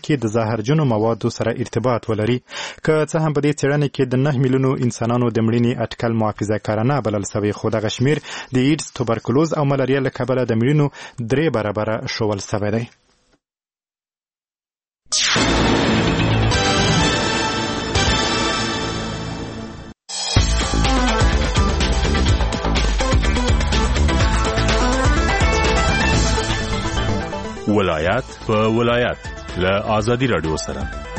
کې د زهرجنو موادو سره ارتباط ولري. که څه هم په دې څېړنې کې د 9 میلیونو انسانانو د مړینې اټکل محافظه کارانه بلل شوی، خو دغه شمیر د ایډز، توبرکلوز او ملاریا له کبله د مړینو 3 برابره شول شوی دی. ولایت په ولایت له آزادی رادیو سره.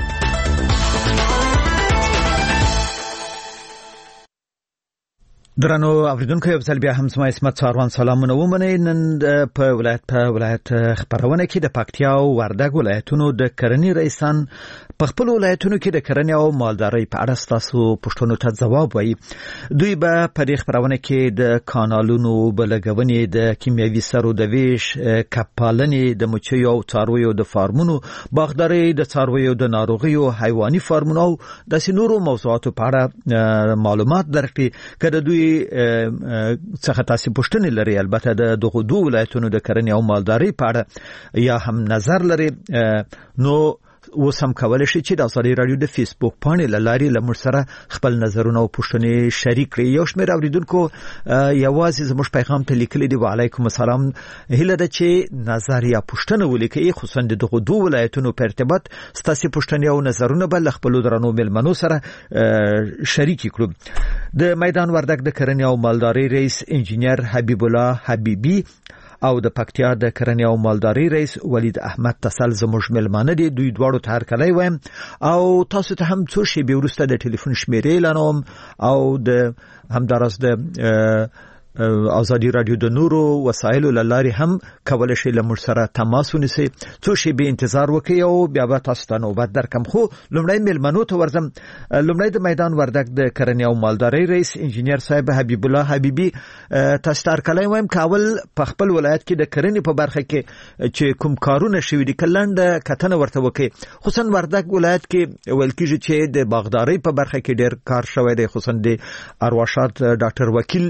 درنو اوریدونکو، یو ځل بیا هم زما اسمت څاروان سلامونه ومنئ. نن په ولایت خبرونه کې د پکتیا او وردګ ولایتونو د کرنې رئیسان په خپل ولایتونو کې د کرنې او مالدارۍ په اړه ستاسو پوښتنو ته ځواب وایي. دوی به په دې خبرونه کې د کانالونو بلګونې، د کیمیاوي سرو د ویش، کپالنې، د مچیو او څارویو د فارمونو، باغدارۍ، د څارویو د ناروغیو، حیواني فارمونو او داسې نورو موضوعاتو په اړه معلومات درکړي. که د دوی څخه تاسو پوښتنې لري، البته د دغه دوه ولایتونو د کرنې او مالدارۍ په اړه یا هم نظر لري، نو اوس هم کولی شي چې د ازادي رادیو د فیسبوک پاڼې له لارې له موږ سره خپل نظرونه او پوښتنې شریک کړي. یو شمېر اوریدونکو یوازې زموږ پیغام ته لیکلي دي: وعلیکم السلام، هیله ده چې نظر یا پوښتنه ولیکئ، خصوصا د دغه دوه ولایتونو په ارتباط ستاسو پوښتنې او نظرونه به له خپلو درنو مېلمنو سره شریک کړو. د میدان وردګ د کرنې او مالدارۍ رئیس انجینر حبیب الله حبیبی او د پکتیا د کرنې او مالدارۍ رئیس ولید احمد تسل زموږ مېلمانه دي. دوی دواړو ته هرکلی وایم او تاسو ته هم څو شېبې وروسته د ټلیفون شمیرې اعلانوم او د همداراز د ازادي رادیو د نورو وسایلو له لارې هم کولی شئ له موږ سره تماس ونیسئ. څو شېبې انتظار وکړئ او بیا به تاسو ته نوبت درکم. خو لومړی مېلمنو ته ورځم. لومړی د میدان وردګ د کرنې او مالدارۍ رئیس انجینر صاحب حبیب الله حبیبی، تاسو ته هرکلی وایم. که اول په خپل ولایت کې د کرنې په برخه کې چې کوم کارونه شوي دي، که لنډه کتنه ورته وکړئ. خصوصا وردګ ولایت کې ویل کېږي چې د باغدارۍ په برخه کې ډېر کار شوی دی، خصوصا د ارواښاد ډاکټر وکیل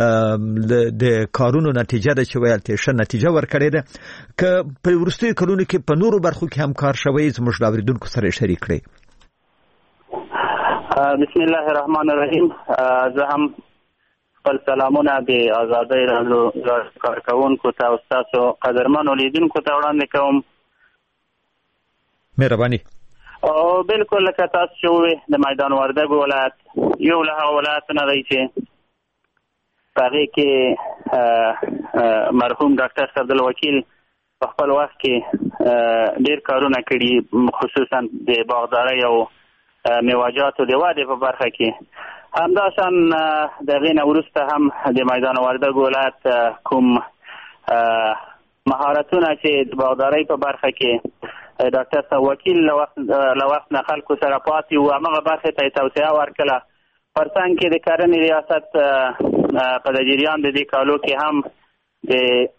د کارونو نتیجه ده چې ویل ته ښه نتیجه ورکړې ده. که په وروستیو کلونو کې په نورو برخو کې هم کار شوی، زموږ د اوریدونکو سره شریک کړئ. بسم الله الرحمن الرحیم. زه هم خپل سلامونه د آزادۍ رادیو کارکوونکو ته او ستاسو قدرمنو لیدونکو ته وړاندې کوم. مهرباني. او بالکل لکه تاسو چې وویل، د میدان وردګ ولایت یو له هغو ولایتونه دی چې په هغې کې مرحوم ډاکټر عبدالوکیل په خپل وخت کې ډېر کارونه کړي، خصوصا د باغدارۍ او میوه‌جاتو د ودې په برخه کې. همداشان د هغې نه وروسته هم د میدان وردګ ولایت کوم مهارتونه چې د باغدارۍ په برخه کې ډاکټر وکیل له وخت نه خلکو سره پاتې و، همغه برخې ته یې توسعه ورکړه. پر څنګ کې د کرنې ریاست په د جریان د دې کالو کې هم د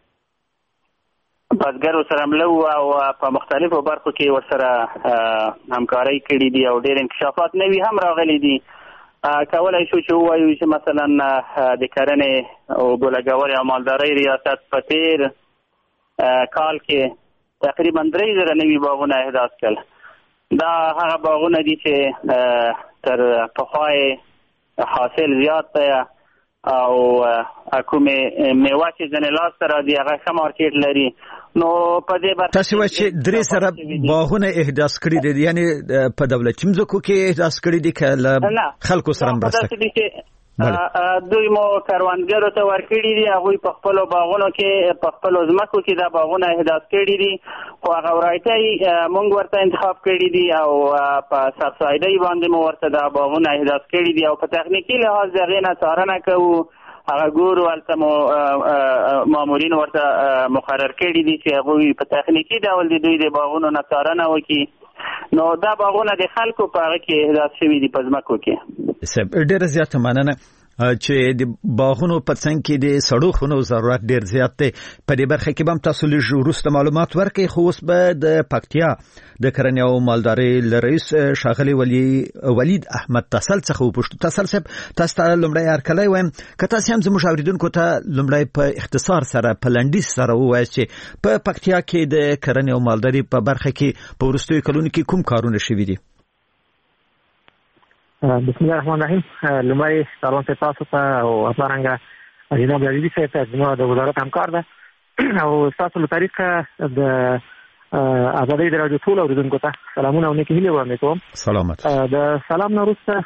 بزګرو سره مله و او په مختلفو برخو کې ورسره همکارۍ کړي دي او ډېر انکشافات نوي هم راغلي دي. کولی شو چې ووایو چې مثلا د کرنې او بولګولې او مالدارۍ ریاست په تېر کال کې تقریبا 3000 نوي باغونه احداث کړل. دا هغه باغونه دي چې تر پخوا حاصل زیات دی او کومې میوه چې ځینې لاس ته راځي هغه ښه مارکیټ لري. نو په دې برخه تاسو وایئ چې 300 باغونه احداث کړي دي، یعنی په دولتي مځکو کې احداث کړي دي که له خلکو سره مرسته کوي؟ دوی مو کروندګرو ته ورکړي دي، هغوی په خپلو باغونو کې په خپلو ځمکو کې دا باغونه احداث کړي دي، خو هغه ورایټۍ موږ ورته انتخاب کړي دي او په سبسایډۍ باندې مو ورته دا باغونه احداث کړي دي او په تخنیکي لحاظ د هغې نه څارنه کوو. هغه ګورو هلته مو مامورین ورته مقرر کړي دي چې هغوی په تخنیکي ډول د دوی د باغونو نه څارنه وکړي. نو دا باغونه د خلکو په هغه کې احداث شوي دي په ځمکو کې. ډېره زیاته مننه. چې د باغونو په څنګ کې د سړو خونو ضرورت ډیر زیات دی. په دې برخه کې به تاسو لږ وروسته معلومات ورکړئ، خو اوس به د پکتیا د کرنې او مالدارۍ رئیس ښاغلي ولید احمد تسل څخه وپوښتو. تسل صاحب، تاسو ته لومړی هرکلی وایم، که تاسو هم زموږ اوریدونکو ته لومړی په اختصار سره په لنډیز سره ووایاست چې په پکتیا کې د کرنې او مالدارۍ په برخه کې په وروستیو کلونو کې کوم کارونه شوي دي؟ بسم الله الرحمن الرحیم. لومړی سلام تاسو ته او همدارنګه جناب عزیزي صاحب ته زموږ د وزارت همکار ده او تاسو له طریقه د آزادۍ د راډیو ټول اوریدونکو ته سلامونه او نیکې هیلې وړاندې کوم. سلامت. د سلام نه وروسته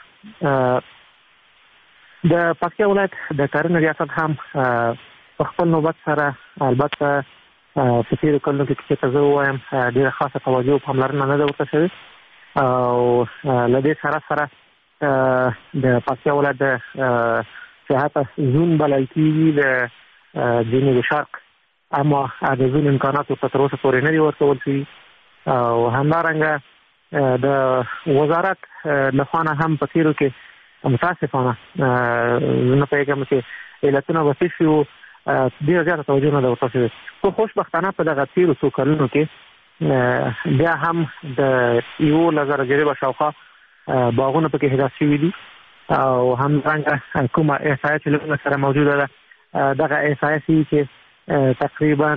د پکتیا ولایت د کرنې ریاست هم په خپل نوبت سره البته په تېرو کلونو کې چې زه ووایم ډېره خاصه توجه او پاملرنه نه ده ورته شوې او له دې سره د پکتیا ولایت د صحت زون بلل کېږي د جنوب شرق، اما د زون امکاناتو په تر اوسه پورې نه دي ورکول شوي او همدارنګه د وزارت لخوا نه هم په تېرو کې متاسفانه نه پوهېږم چې علتونه به څه شي وو، ډېره زیاته توجه نه ده ورته شوې. خو خوشبختانه په دغه تېرو څو کلونو کې بیا هم د 11,000 جریبه شاوخوا باغونه پکې هدایت شوي دي او همدارنګه کومه احصایه چې له سره موجوده ده دغه احصایه چې تقریبا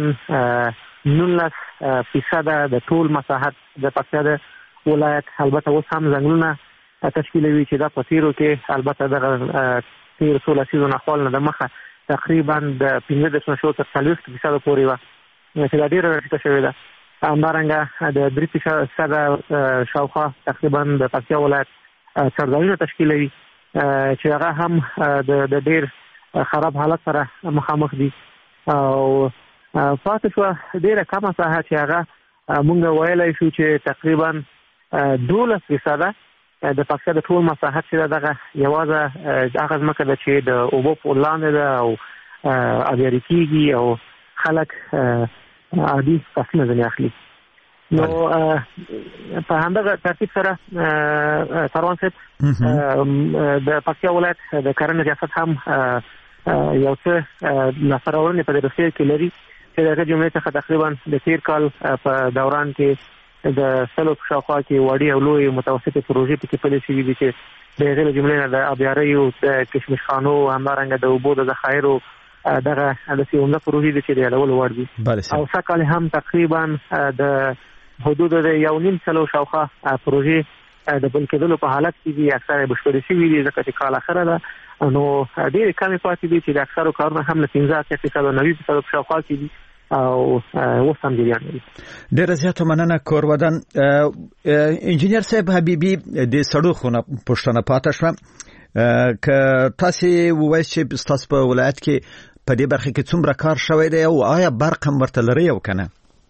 19% د ټول مساحت د پکتیا د ولایت البته اوس هم ځنګلونه تشکیلوي چې دا په تېرو کې البته دغه تېرو څو لسیزو نه خپل نه د مخه تقریبا د 15% تر 40% پورې وه چې دا ډېره راټیټه شوې ده. همدارنګه د 3% شاوخوا تقریبا د پکتیا ولایت څړځایونه تشکیلوي چې هغه هم د ډېر خراب حالت سره مخامخ دي او پاتې شوه ډېره کمه ساحه چې هغه مونږ ویلی شو چې تقریبا 12% د پکتیا د ټول مساحت چې دغه یوازې هغه ځمکه ده چې د اوبو په لاندې ده او ابیاري کېږي او خلک عادي فصلونه ځنې اخلي. نو په همدغه ترتیب سره سروان صاحب د پکتیا ولایت د کرنې ریاست هم یو څه لاسته راوړنې په دې روسیې کې لري چې د هغې جملې څخه تقریبا د تېر کال په دوران کې د 100 په شاوخوا کې وړې او لویې متوسطې پروژې پکې پلې شوي دي چې د هغې له جملې نه د ابیاریو د کشمش خانو همدارنګه د اوبو د ذخایرو دغه داسې عمده پروژې دي چې د یادولو وړ دي او سږکال هم تقریبا د حدود د 1.5 شاوخوا پروژې د بند کېدلو په حالت کې دي، اکثره بشپړې شوي دي ځکه چې کال اخره ده نو ډېرې کمې پاتې دي چې د اکثرو کارونه هم له 15% او 90% په شاوخوا کې دي او اوس هم جریان لري. ډېره زیاته مننه کورودن. انجینر صاحب حبیبي د سړو خونه پوښتنه پاتې شوه، که تاسو ووایئ چې ستاسو په ولایت کې په دې برخه کې څومره کار شوی دی او آیا برق هم ورته لري او که نه؟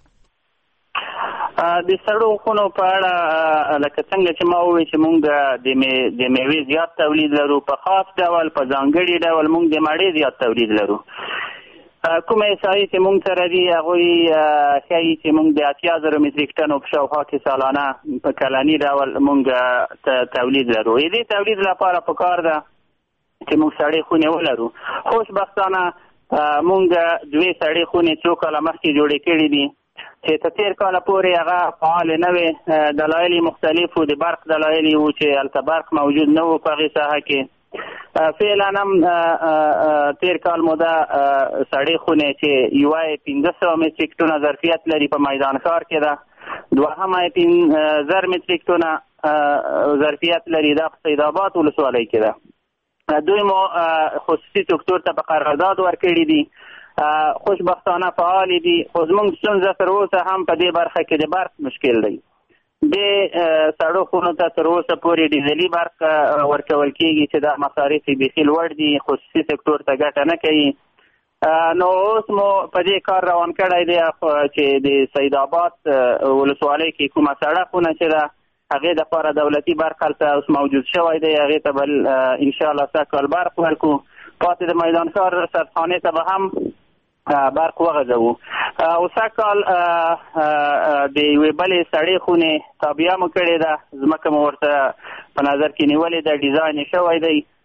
د سړو خونو په اړه لکه څنګه چې ما وویل چې موږ د میوې زیات تولید لرو، په خاص ډول په ځانګړي ډول موږ د مڼې زیات تولید لرو. کومه احصایې چې موږ سره دي هغوی ښایي چې موږ د 80,000 متریک ټنو په شاوخوا کې سالانه په کلني ډول موږ تولید لرو. دې تولید لپاره پکار ده چې موږ سړې خونې ولرو. خوشبختانه موږ 2 سړې خونې څو کاله مخکې جوړې کړې دي چې تر تېر کاله پورې هغه فعال نه وې. دلایل مختلف وو، د برق دلایل وو چې هلته برق موجود نه وو په هغې ساحه کې. فعلا هم تېر کال مو دا سړې خونې چې یوه 1500 متریک ټنه ظرفیت لري په میدان ښار کې ده، دوهمه 1000 متریک ټنه ظرفیت لري دا په سید آباد ولسوالۍ کې ده. دوی مو خصوصي سکتور ته په قرارداد ورکړي دي، خوشبختانه فعال دي، خو زموږ ستونزه تر اوسه هم په دې برخه کې د برق مشکل دی. د سړو خونو ته تر اوسه پورې ډیزلي برق ورکول کېږي چې دا مصارف یې بیخي لوړ دي، خصوصي سکتور ته ګټه نه کوي. نو اوس مو په دې کار روان کړی دی چې د سید آباد ولسوالۍ کې کومه سړه خونه چې ده هغې دپاره دولتي برق هلته اوس موجود شوی دی، هغې ته به انشاءالله سږکال برق ورکړو. پاتې د میدان ښار سرخانې ته به هم برق وغځوو. او سږکال د یوې بلې سړې خونې تابعه مو کړې ده، ځمکه مو ورته په نظر کې نیولې ده، ډیزاین یې شوی دی.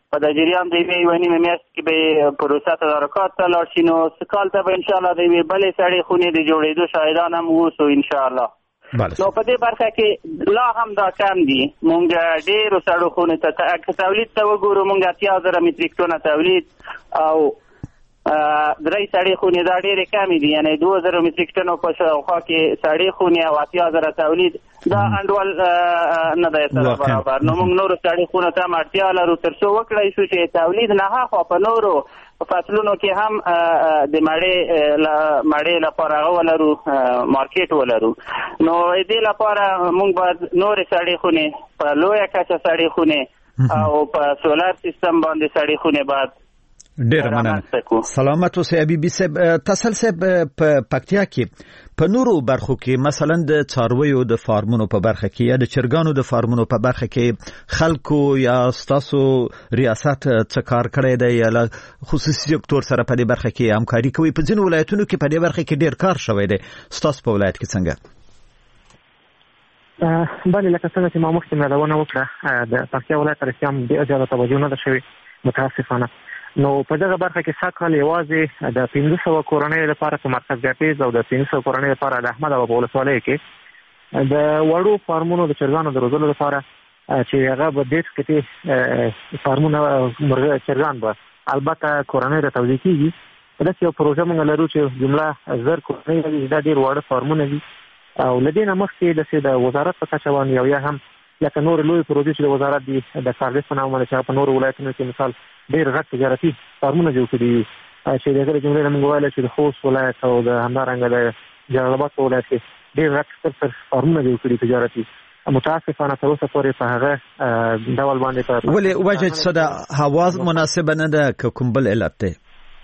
په د جریان د یوې نیم میاشت کې به پروسه تدارکات ته لاړ شي. نو سکال ته به ان شاء الله د یوې بلې سړې خونې د جوړېدو شاهدان هم اوسو ان شاء الله. نو په دې برخه کې لا هم دا کم دي. مونږ ډېرو سړو خونې ته تولید ته وګورو، مونږ 80,000 متریک ټنه تولید او درې سړې خونې دا ډېرې کمې دي، یعنې 2,000 متریک ټنو په شاوخوا کې سړې خونې او 80,000 تولید دا انډول نه دی سره برابر. نو موږ نورو سړې خونو ته هم اړتیا لرو تر څو وکړی شو چې تولید نه هاخوا په نورو فصلونو کې هم د مړۍ لپاره هغه ولرو، مارکیټ ولرو. نو دې لپاره موږ باید نورې سړې خونې په لویه کچه سړې خونې او په سولر سیستم باندې سړې خونې باید ډیر مننه. سلامت اوسئ حبیبي صاحب. تسل صاحب په پکتیا کې په نورو برخو کې مثلا د څارویو د فارمونو په برخه کې یا د چرګانو د فارمونو په برخه کې خلکو یا ستاسو ریاست څه کار کړی دی یا خصوصي سکتور سره په دې برخه کې همکاري کوي؟ په ځینو ولایتونو کې په دې برخه کې ډیر کار شوی دی، ستاسو په ولایت کې څنګه؟ بله، لکه څنګه چې ما مخکې یادونه وکړه د پکتیا ولایت ته رښتیا هم ډېره زیاته توجه نه ده شوې متاسفانه. نو په دغه برخه کې سږکال یوازې د 500 کورنیو لپاره په مرکز ګاپیز او د 300 کورنیو لپاره د احمد ابا په ولسوالۍ کې د وړو فارمونو د چرګانو د روزلو لپاره چې هغه به 10 کټې فارمونه چرګان به البته کورنۍ ته توزیع کېږي. داسې یو پروژه موږ لرو چې جمله 1000 کورنۍ دي، دا ډېر واړه فارمونه دي او له دې نه مخکې داسې د وزارت په کچه باندې او یا هم لکه نور لوی پروژې چې د وزارت دي د کارګس په نامه باندې چې په نورو ولایتونو کې مثال ډېر غټ تجارتي فارمونه جوړ کړي دي چې د هغې جملې نه موږ ویلی چې د خوست ولایت او د همدارنګه د جلال آباد په ولایت کې ډېر غټ ستر فارمونه جوړ کړي تجارتي. متاسفانه تر اوسه پورې په هغه ډول باندې ولې وجه چې د هوا مناسبه نه ده که کوم بل علت دی؟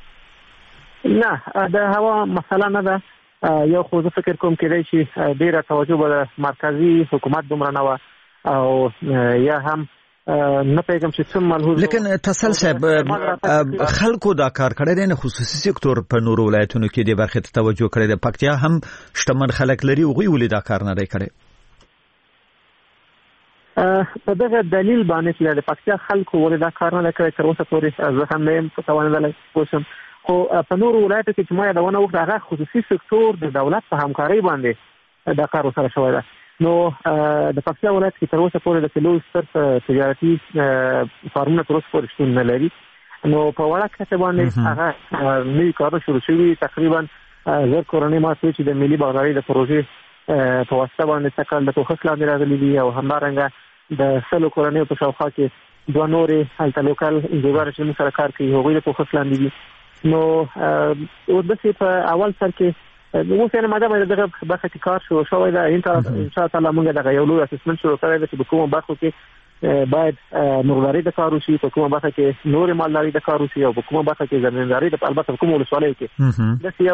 نه، د هوا مسله نه ده. یو خو زه فکر کوم کېدای شي ډېره توجه به د مرکزي حکومت دومره نه وه او یا هم نه پیغام چې څوم ملحوظ. لیکن تسل صاحب خلکو دا کار کړی دی، نه خصوصي سکتور په نورو ولایتونو کې دې برخې ته توجه کړی دی. پکتیا هم شتمن خلک لري، هغوی ولې دا کار نه دی کړی؟ په دغه دلیل باندې چې د پکتیا خلکو ولې دا کار نه دی کړی تر اوسه پورې زه هم نه یم توانېدلی پوه شم. خو په نورو ولایتو کې چې ما یادونه وکړه هغه خصوصي سکتور د دولت په همکارۍ باندې دا کار ورسره شوی ده. نو د پکتیا ولایت کې تر اوسه پورې د کلو ستر تجارتي فارمونه تر اوسه پورې شتون نه لري. نو په وړه کچه باندې هغه نوي کارونه شروع شوي، تقریبا 1000 کورنۍ ما چې د ملي باغدارۍ د پروژې په واسطه باندې سږکال د کوښښ لاندې راغلي دي او همدارنګه د 100 کورنیو په شاوخوا کې 2 نورې هلته لوکل انجوګانې چې موږ سره کار کوي هغوی د کوښښ لاندې دي. نو داسې په اول سر کې اوس یعنې ماده باندې دغه برخه کې کار شوی ده. ان شاء الله موږ دغه یو لوی اسسمنټ شروع کړی دی چې په کومو برخو کې باید مرغداري د کار وشي، په کومه برخه کې نورې مالداري د کار وشي او په کومه برخه کې زمینداري د البته په کومو ولسوالیو کې داسې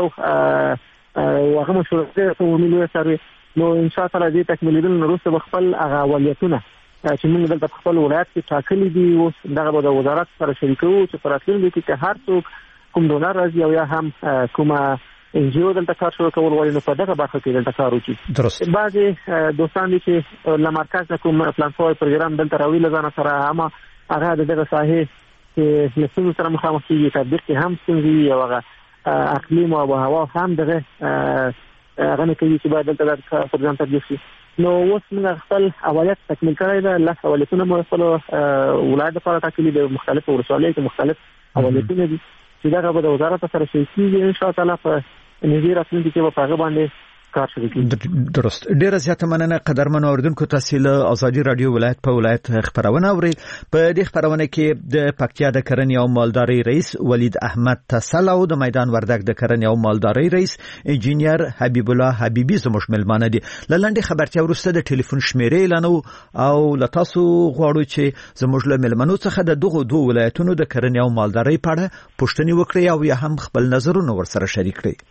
یو هغه مشوره دی په عمومي لویه سروې. نو ان شاء الله دې تکمیلېدل نه وروسته به خپل هغه اولویتونه چې موږ دلته په خپل ولایت کې ټاکلي دي اوس دغه به د وزارت سره شریکوو چې په راتلونکي کې که هر څوک کوم ډونر راځي او یا هم کومه انجیو دلته کار شروع کول غواړي نو په دغه برخه کې دلته کار وکړي. درست. بعضې دوستان دي چې له مرکز نه کوم پلان شوی پروګرام دلته راوړي له ځانه سره هم هغه د دغه ساحې چې له ستونزو سره مخامخ کېږي تطبیق کې هم ستونزې وي او هغه اقلیم او هوا هم دغه هغه نه کوي چې باید دلته دا پروګرام تطبیق شي. نو اوس موږ خپل اولویت تکمیل کړی ده. 10 اولویتونه مو خپل ولایت لپاره ټاکلي د مختلفو ولسوالیو کې مختلف اولویتونه دي چې دغه به د وزارت سره شریکېږي. ان شاء الله په نږدې راتلونکي کې به په هغه باندې کار شروع کړي. درست. ډیره زیاته مننه قدرمنو اوریدونکو، تاسو له ازادي رادیو ولایت په ولایت خبرونه اورئ. په دې خبرونه کې د پکتیا د کرنې او مالدارۍ رئیس ولید احمد تسل او د میدان وردګ د کرنې او مالدارۍ رئیس انجینیر حبیب الله حبیبی زموږ ملمانه دي. لاندې خبرتیا ورسته د ټلیفون شمیرې اعلانو او لتاسو غواړو چې زموږ له ملمنو څخه د دغه دوه ولایتونو د کرنې او مالدارۍ په اړه پوښتنې وکړي او یا هم خپل نظرونه ورسره شریک کړي.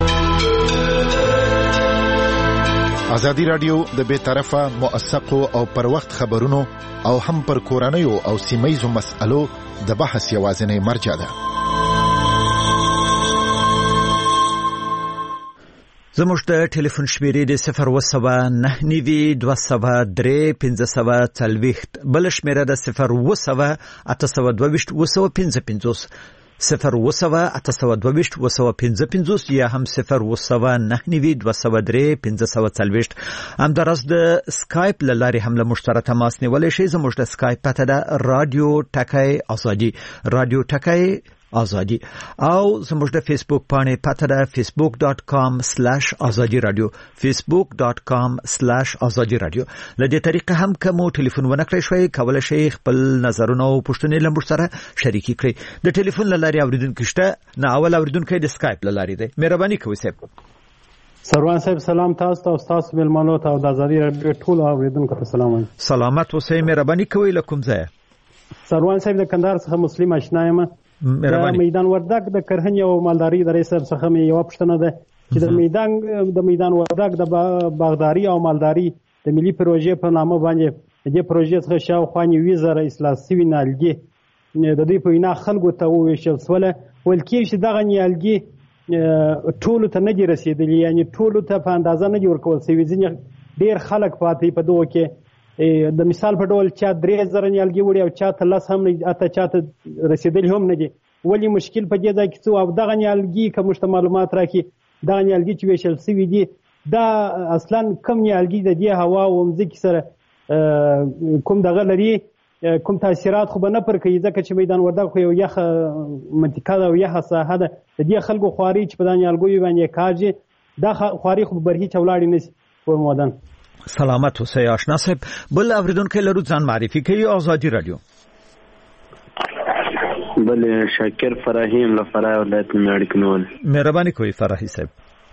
ازادي رادیو د بے طرفه موثقو او پر وخت خبرونو او هم پر کورنیو او سیمایي مسألو د بحث یوازینی مرجع ده. زموږ د ټلیفون شمیرې د 02992031540 بل شمیره د 0808225 0808225 یا هم 07992031540 همدارس د سکایپ لارې هم له مشترک تماس نیولای شئ. زموږ د سکایپ پته ده رادیو ټکای ازادي آزادی او زموږ د فیسبوک باندې پته ده facebook.com/azadi-radio facebook.com/azadi-radio. لدې طریقه هم کوم ټلیفون ونکړئ شوي کولای شئ خپل نظرونه او پوښتنې له موږ سره شریکې کړئ. د ټلیفون لارې اوریدونکو شته نه اول اوریدونکو د سکایپ لارې دی. مهرباني کوئ صاحب. سروان صاحب سلام تاسو ته او تاسو ملمنو ته او د ازادي رادیو ټول اوریدونکو ته سلام. سلامت اوسئ. مهرباني کوئ لکم ځای. سروان صاحب د کندهار څخه مسلم آشنا یم. د میدان وردګ د کرهنې او مالداري د رئیس څخه مې یو پوښتنه ده چې د میدان وردګ د باغداري او مالداري د ملي پروژې په نامه باندې د پروژې څخه شاوخوا 90,000 اصلاح شوي نیالګي د دوی په وینا خلکو ته وویشل شوله. ویل کېږي چې دغه نیالګي ټولو ته نه دي رسېدلي، یعنې ټولو ته په اندازه نه دي ورکول شوي. ځینې ډېر خلک پاتې په دغو کې د مثال په ډول چا 3,000 نیالګي وړي او چا ته 10 هم نه اته چا ته رسېدلي هم نه دي. ولې مشکل په دې ځای کې څه او دغه نیالګي که موږ ته معلومات راکړي دغه نیالګي چې ویشل شوي دي دا اصلا کم نیالګي د دې هوا او ځمکې سره کوم دغه لري کوم تاثیرات خو به نه پر کوي، ځکه چې میدان وردګ خو یو یخه منطقه ده او یخه ساحه ده. د دې خلکو خواري چې په دا نیالګیو باندې کاږي دا خواري خو به برهیچ ولاړې نه شي په مودن. سلامت اوسئ آشنا صاحب. بل اوریدونکو لرو ځان معرفي کوي. آزادي رادیو. بل شاکر فراهیم له فراه ولایت مېړکنول. مهرباني کوئ فراهي صاحب.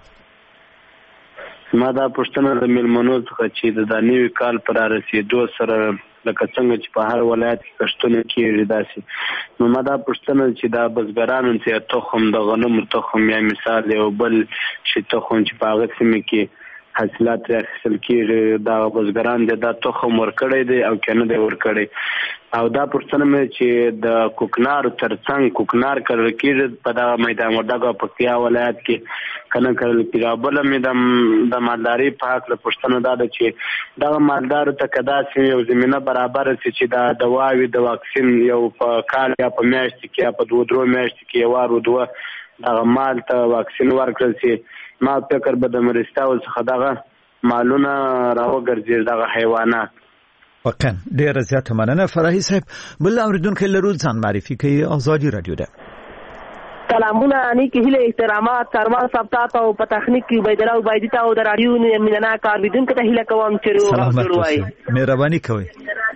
ما دا پوښتنه د مېلمنو څخه چې د نوي کال پر رسېدو سره لکه څنګه چې په هر ولایت کې کښتونه کېږي داسې نو ما دا پوښتنه چې دا بزګرانو ته تخم د غنمو تخم یا مثال یو بل شي تخم چې په هغه سیمه کې حاصلات اخیستل کېږي دا بزګران دا تخم ورکړی دی او کنه دی ورکړی. او دا پوښتنه مې چې د کوکنار ترڅنګ کوکنار کرل کېږي په دغه میدان وردګ او پکتیا ولایت کې کنه کرل کېږي. بله مې د مالدارۍ په هکله پوښتنه دا ده چې دغه مالدارو ته که داسې یو زمینه برابره شي چې دا دواوې د واکسین یو په کال یا په میاشتې کې یا په 2-3 میاشتې کې یو وار دوه دغه مال ته واکسین ورکړل شي ما فکر به د مرستاو څخه دغه مالونه راوګرځي دغه حیوانات. واقعا ډېره زیاته مننه فراهي صاحب. بل اوریدونکو لرو ځان معرفي کوي. آزادي رادیو ده. سلامونه نیکی هیله احترامات سروان صاحب ته او په تخنیک کې عبید الله عبیدی ته او د رادیو مینانا کارویدونکو ته هیله کوم چې روغ مهرباني کوئ.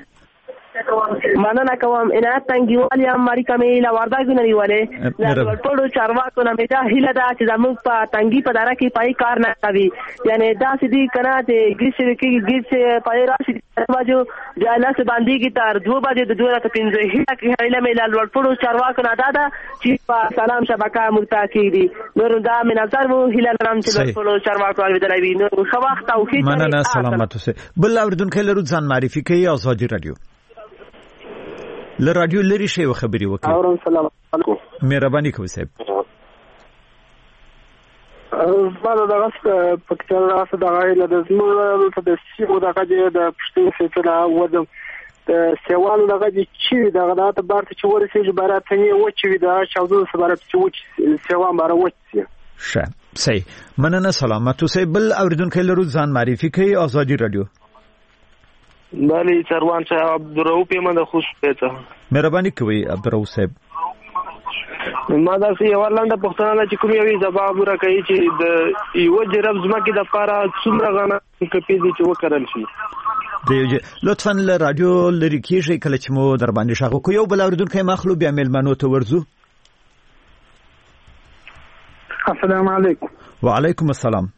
مننه کوم. عنایت تنګیوال یم ماری کمې له وردګ نه نیولې د ټولو چارواکو نه مې دا هیله ده چې زموږ په تنګي په دره کې پای کار نه کوي، یعنی دا سدي کنه چې ګیس پای راشي باجو جاله سه باندې کی تر 2 بجې د 2:15 هیله مې له ټولو چارواکو نه دا چې په سلام شبکه مرتاکي دي نور دا مې نظر وو هیله لرم چې ټولو چارواکو اوریدلای وي نو خو وخت او کې مننه سلامت اوسئ. بل اوریدونکو لرو ځان معرفي کوي. آزادي رادیو. له رادیو لري شی خبري وکړه. اورم سلام علیکم. مهرباني کوئ صاحب. زما دغه پکتیا راځه دغه له زموږ د سیمو دغه د پښتون سره وځم د سیوالو دغه چې دغه د بارته چې ورسېږي براتنی و چې دا شاوزو سره چې و سیوان بار وځي. ښه صحیح مننه سلامت اوسئ. بل اوریدونکو لرو ځان معرفي کوي. آزادي رادیو. بله سروان صاحب عبدالرؤف یم د خوست څخه. مهرباني کوئ عبدالرؤف صاحب. ما داسې یوه لنډه پوښتنه ده چې کوم یوې ځواب راکوي چې د یوه جراب ځمکې دپاره څومره غنم کپې دي چې وکرل شي. لطفا له رادیو لرې کېږئ کله چې مو در باندې غږ وکړو. یو بل اورېدونکی مخلو بیا مېلمنو ته ورځو. السلام علیکم. وعلیکم السلام.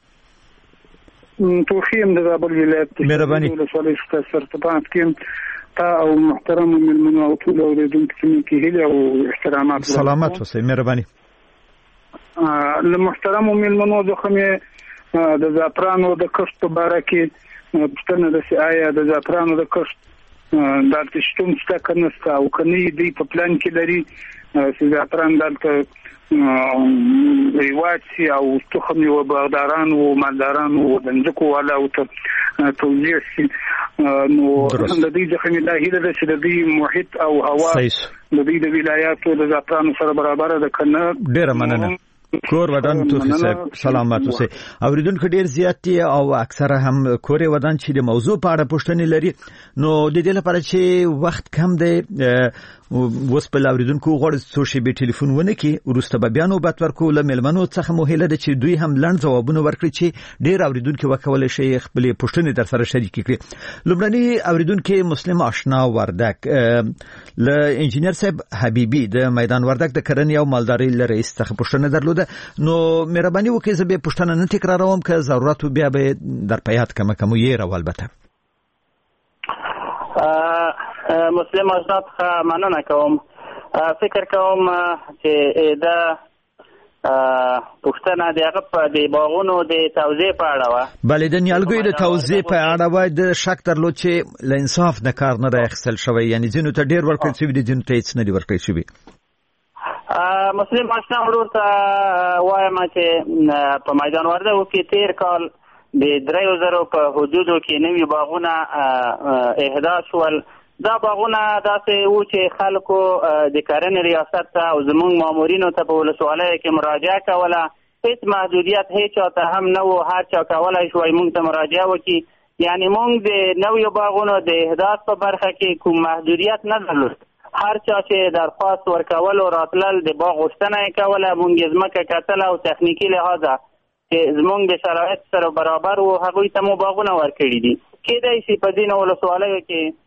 توخیم د زابل ولایت مهرباني ولسوالۍ څخه سرتپات کې تا او محترم مېلمنو او ټول اوریدونکو کې هیله او احترامات. سلامت اوسئ. مهرباني. له محترم مېلمنو څخه د زعفرانو د کښت په اړه کې پوښتنه ده چې آیا د زعفرانو د کښت دلته شتون شته کنه او کني دی په پلان کې لري چې زعفران دلته ریواج او تخم او باغداران او مالداران او دنځکو والا او توزیع شي نو د دې ځخه د هیله د شدي محیط او هوا د دې د ولایاتو د زعفرانو سره برابر ده کنه. ډیره مننه کور ودان توفی صاحب سلامات اوسئ. اوریدونکو ډیر زیات او اکثره هم کور ودان چې د موضوع په اړه پوښتنې لري نو د دې لپاره چې وخت کم دی اوس په اوریدونکو غوړ څو شی به ټلیفون ونه کی ورسته به بیان او بات ورکو لملمنو څخه مهله ده چې دوی هم لړ ځوابونه ورکړي چې ډیر اوریدونکو وکول شي خپل پوښتنې در سره شریک کړي. لومړنی اوریدونکو مسلم آشنا وردک ل انجینر صاحب حبیبی د میدان وردک د کرنې او مالدارۍ رئیس څخه پوښتنه درلوده نو مهرباني وکړئ زه به پوښتنه نه تکراروم که ضرورت بیا به در پیات کوم یې راول البته. مسلم آشنا څخه مننه کوم. فکر کوم چې دا پښتنه دغه په د باغونو د توزیع په اړه و. بلې د نیالګیو د توزیع په اړه و د شک درلود چې ل انصاف نه کار نه راخصل شوی یعنی ځینو ته ډیر ورکړل شوی دي ځینو ته هیڅ نه دی ورکړل شوی. مسلم آشنا ورور ته وایم چې په میدان وردګو کې تیر کال د 3000 په حدودو کې نوي باغونه احداث شول. دا باغونه داسې و چې خلکو د کرنې ریاست ته او زموږ مامورینو ته په ولسوالیو کې مراجعه کوله. هیڅ محدودیت هیڅ چاته هم نه و، هر چا کولی شوی موږ ته مراجعه وکړي. یعنی موږ د نویو باغونو د احداث په برخه کې کوم محدودیت نه درلود. هر چا چې درخواست ورکول او راتلل د باغ غوښتنه یې کوله. موږ ځمکه کتله او تخنیکي لحاظه چې زموږ د شرایط سره برابر و هغوی ته مو باغونه ورکړي دي. کیدای شي په ځینو ولسوالیو کې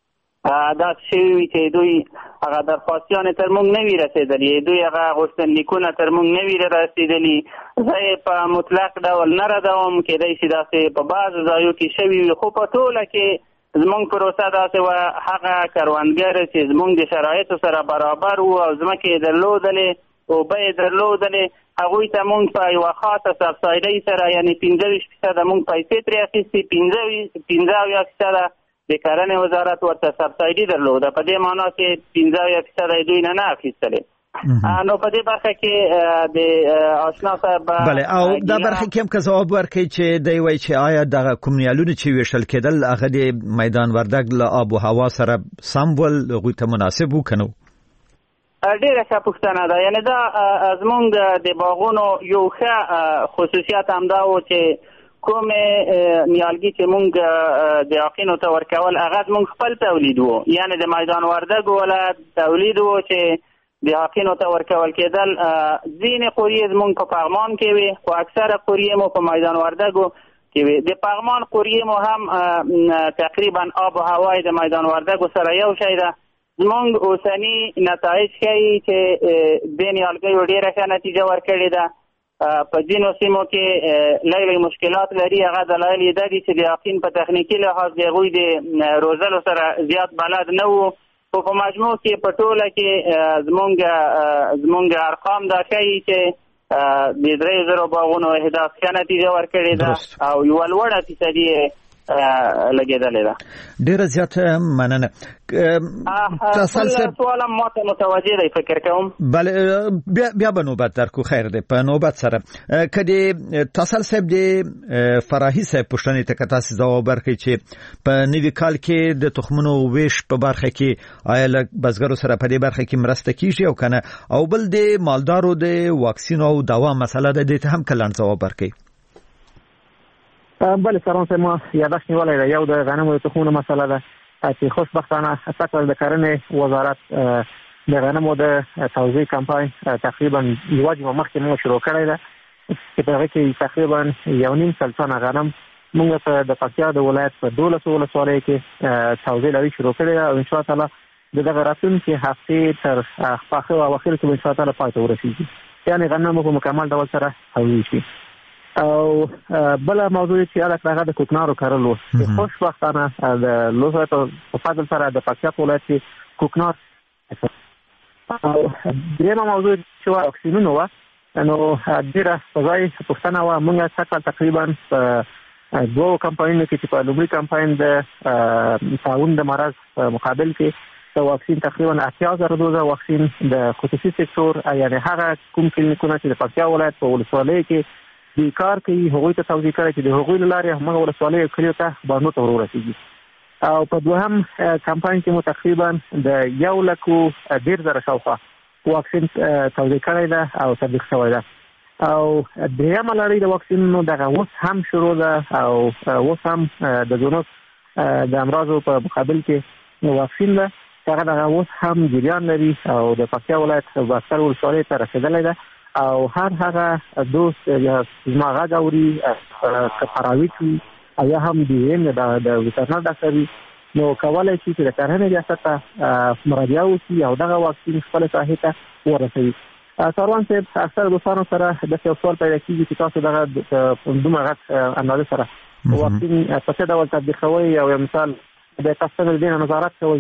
دا شوي وي چې دوی هغه درخواستیانې تر موږ نه وي رسېدلي، دوی هغه غوښتنلیکونه تر موږ نه وي رسېدلي. زه یې په مطلق ډول نه ردوم، کیدای شي داسې په بعضو ځایو کې شوي وي، خو په ټوله کې زموږ پروسه داسې وه هغه کروندګر چې زموږ د شرایطو سره برابر وو او ځمکې یې درلودلې، اوبه یې درلودلې، هغوی ته موږ په یوه خاصه سبسایډۍ سره یعنې 25% موږ پیسې ترې اخیستې، 15% د کرنې وزارت ورته سبسایډي درلوده. په دې معنا چې 15% دوی نه اخیستلې. نو په دې برخه کې د آشنا صاحب بله او دا برخه کې هم که ځواب ورکړي چې دی وایي چې آیا دغه کوم نیالونه چې ویشل کېدل هغه د میدان وردګ له آب و هوا سره سم ول هغوی ته مناسب و که نه؟ ډیره ښه پوښتنه ده. یعنې دا زموږ د باغونو یو ښه خصوصیت همدا و چې کومې نیالګي چې موږ د یقینو ته ورکول هغه زموږ خپل تولید و. یعنې د میدان وردګ ولایت تولید و چې د یقینو ته ورکول کېدل. ځینې قوریې زموږ په پغمان کې وي خو اکثره قوریې مو په میدان وردګو کې وي. د پغمان قوریې مو هم تقریبا آب و هوای د میدان وردګو سره یو شی ده. زموږ اوسني نتایج ښیي چې دې نیالګیو ډېره ښه نتیجه ورکړې ده. په ځینو سیمو کې لږ مشکلات لري، هغه دلایل یې دا دي چې د یقین په تخنیکي لحاظ د هغوی د روزلو سره زیات بلد نه وو. خو په مجموع کې په ټوله کې زموږ ارقام دا ښیي چې د 3000 باغونو احداث ښه نتیجه ورکړې ده او یوه لوړه فیصدي لګېدلې ده. ډېره زیاته مننه. سوالم ماته متوجه دی فکر کوم. بله بیا به نوبت درکو. خیر دی په نوبت سره که د تاسل صاحب د فراحي صاحب پوښتنې ته که تاسې ځواب ورکړئ چې په نوي کال کې د تخمونو ویش په برخه کې آیا له بزګرو سره په دې برخه کې مرسته کیږي او که نه، او بل د مالدارو د واکسین او دوا مسله ده، دې ته هم که لنډ ځواب ورکړئ. بله سلام صاحب، ما یادښت نیولی ده. یو د غنمو د تخمونو مسله ده چې خوشبختانه سکل د کرنې وزارت د غنمو د توزیع کمپاین تقریبا یوه جمعه مخکې موږ شروع کړی ده چې په هغه کې تقریبا 1.5 ټنه غنم موږ د پکتیا د ولایت په 12 ولسوالیو کې توزیع لري شروع کړی ده او انشاءالله تعالی د دغه راتلونکي هفتې تر پاخه او اواخر کې انشاءالله تعالی پای ته ورسېږي، یعنې غنم په مکمل ډول سره توزیع شي. او بله موضوع چې هغه د کوکنارو کرلو چې خوشبختانه د لوزرت په فضل سره د پکتیا ولایت کې کوکنار. او درېیمه موضوع چې واکسینونه وه، نو ډېره فضایي پوښتنه وه. موږ سږ تقریبا په 2 کمپاینونو کې چې په لومړي کمپاین د طاعون د مرض په مقابل کې د واکسین تقریبا 80,000 دوزه واکسین د خصوصي سکتور یعنی هغه کوم کلینیکونه چې د پکتیا ولایت په ولسوالۍ کې د کار کوي هغوی ته توزیع کړي چې د هغوی لارې هغه ولسوالۍ کلیو ته باندې ته ورسیږي او په دوهم کمپاین کې مو تقریبا د 1,10,000 شاوخوا واکسین توزیع کړی ده او تطبیق شوی ده او درېمه لړۍ د واکسینونو دغه اوس هم شروع ده او اوس هم د زونوس د امراضو په مقابل کې واکسین ده هغه دغه اوس هم جریان لري او د پکتیا ولایت بستر ولسوالۍ ته رسیدلی ده او هغه دوست یا زما غږ اوري که پراویټ وي او یا هم د ویټرنر ډاکټر وي نو کولی شي چې د کرهنې ریاست ته مراجعه وکړي او دغه واکسین خپلې ساحې ته ورسوي. ساروان صاحب اکثر دوستانو سره داسې یو سوال پیدا کېږي چې تاسو دغه دومره غټ اندازې سره واکسین په څه ډول تطبیقوي او یو مثال د تاسو د دې نظارت کوي.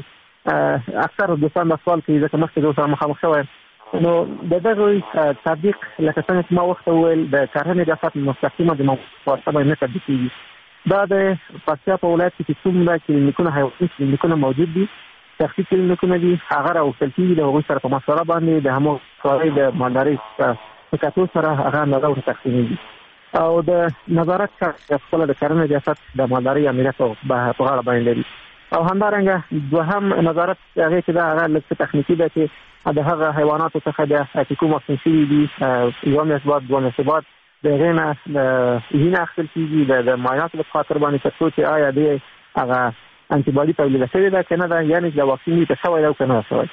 اکثر دوستان دا سوال کوي ځکه مخکې زه سره مخامخ شوی نو د دغه تطبیق لکه څنګه چې ما وخت وویل د کرهنې ریاست مستقیمه د موافقه باندې نه تطبیق کېږي. دا د پکتیا په ولایت کې څومره کلینیکونه حیواني کلینیکونه موجود دي شخصي کلینیکونه دي هغه راوستل کېږي د هغوی سره په مشوره باندې د همو سوالۍ د مالدارۍ په کتو سره هغه اندازه ورته تقسیمېږي او د نظارت څخه خپله د کرنې ریاست د مالدارۍ امنیت په غاړه باندې لري او همدارنګه دوهم نظارت هغې چې دا هغه لږ څه تخنیکي ده چې د هغه حیواناتو څخه د چې کوم واکسین شوي دي یوه میاشت بعد دوه میاشتې بعد د هغې نه وینه اخیستل کېږي د معایناتو په خاطر باندې تر څو چې آیا دې هغه انټي باډي تولیده شوې ده که نه ده یعنې چې د واکسین ته شوی ده او که نه ده شوی.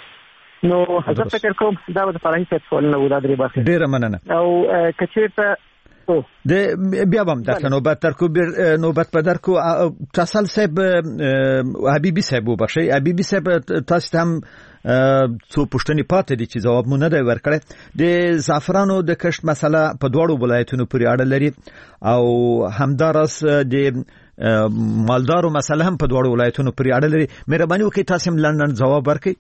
نو زه فکر کوم دا به د فرهي صاحب سوالونه وو دا درې برخې. ډېره مننه. او که چېرته د بیا هم درته نوبت درکو نوبت په درکو تاسل صاحب حبیبي صاحب وبخښئ حبیبي صاحب تاسو هم څو پوښتنې پاتې دي چې ځواب مو نه دی ورکړی. د زعفرانو د کښت مسله په دواړو ولایتونو پورې اړه لري او همداراز د مالدارو مسله هم په دواړو ولایتونو پورې اړه لري. مهرباني وکړئ تاسو هم لنډ ځواب ورکړئ.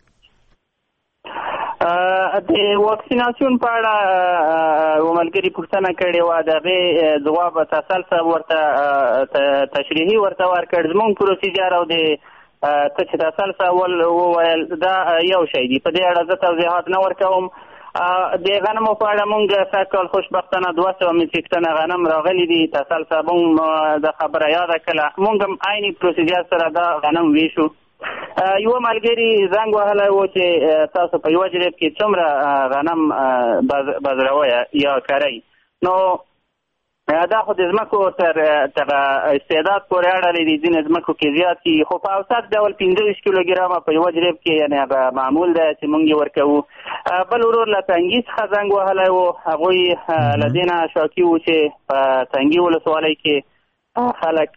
د واکسیناسیون په اړه ملګري پوښتنه کړې وه د هغې ځواب تاسل صاحب ورته تشریحي ورته ورکړ. زموږ پروسیجر او د ته چې تاسل صاحب وویل دا یو شی دی. په دې اړه زه توضیحات نه ورکوم. د غنمو په اړه موږ سږ کال خوشبختانه 200 میټریک ټنه غنم راغلي دي. تاسل صاحب هم د خبره یاده کړله. موږ هم عیني پروسیجر سره دا غنم ویشو. یو ملګری زنګ وهلی و چې تاسو په یوه جریب کې څومره غنم بذروئ یا کرئ. نو دا خو د ځمکو تر استعداد پورې اړه لري. ځینې ځمکو کې زیات دي خو په اوسط ډول 25 کیلوګرامه په یوه جریب کې یعنې هغه معمول ده چې موږ یې ورکوو. بل ورور له تنګي څخه زنګ وهلی و. هغوی له دې نه شاکي وو چې په تنګي ولسوالۍ کې خلک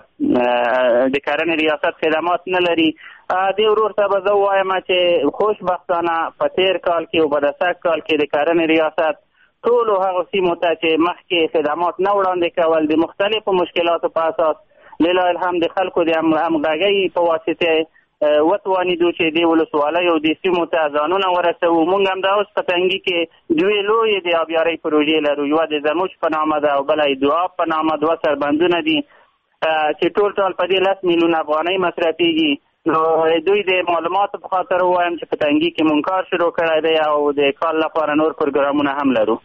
د کرنې ریاست خدمات نه لري. دې ورور ته به زه ووایم چې خوشبختانه په تېر کال کې او په د سږ کال کې د کرنې ریاست ټولو هغو سیمو ته چې مخکې خدمات نه وړاندې کول د مختلفو مشکلاتو په اساس لله الحمد د خلکو د همغږۍ په واسطې وتوانېدو چې دې ولسوالیو دې سیمو ته ځانونه ورسوو. موږ هم دا اوس په تنګي کې دوې لویې د آبیارۍ پروژې لرو. یوه د زموج په نامه ده او بله د دواب په نامه 2 سربندونه دي چې ټول په دې 10 میلیون افغانۍ مصرفېږي. نو دوی د معلوماتو په خاطر ووایم چې په تنګي کې مونږ کار شروع کړی دی او د کال لپاره نور پروګرامونه هم لرو.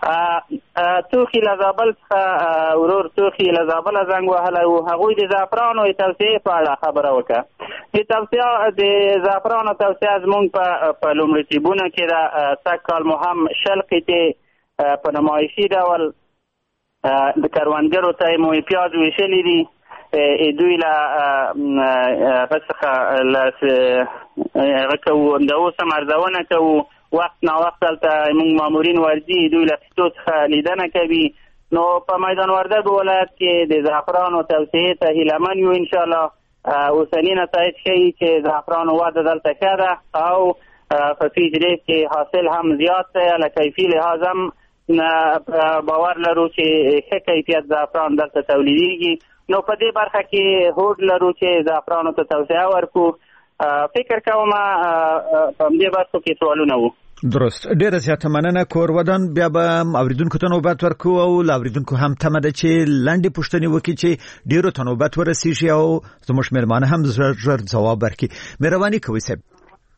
توخي له زابل څخه ورور توخي له زابله زنګ وهلی و. هغوی د زعفرانو د توسعې په اړه خبره وکړه. د زعفرانو توسعه زموږ په لومړیتوبونو کې ده. سږ کال مو هم 10 قطعې په نمایشي ډول د کروندګرو ته مو پیاز ویشلي دي. دوی له هغه څخه هغه کوو د اوس هم ارزونه کوو. وخت ناوخت هلته موږ مامورین ورځي دوی له قطعو څخه لیدنه کوي. نو په میدان وردګ ولایت کې د زعفرانو توسعې ته هیلهمن یو. انشاءالله اوسني نتایج ښیي چې زعفرانو وده دلته ښه ده او په فی جریب کې حاصل هم زیات دی. له کیفي لحاظ هم باور لرو چې ښه کیفیت زعفران دلته تولیدېږي. نو په دې برخه کې هوډ لرو چې زعفرانو ته توسعه ورکړو. فکر کوم په دې برخو کې سوالونه وو. درست. ډیره زیاته مننه. کور ودان بیا به اوریدونکو ته نوبت ورکو او اوریدونکو هم تمه ده چې لنډې پوښتنې وکړي چې ډیرو ته نوبت ورسیږي او زموږ مېرمانه هم ژر ځواب ورکړي. مهرباني کوئ صاحب.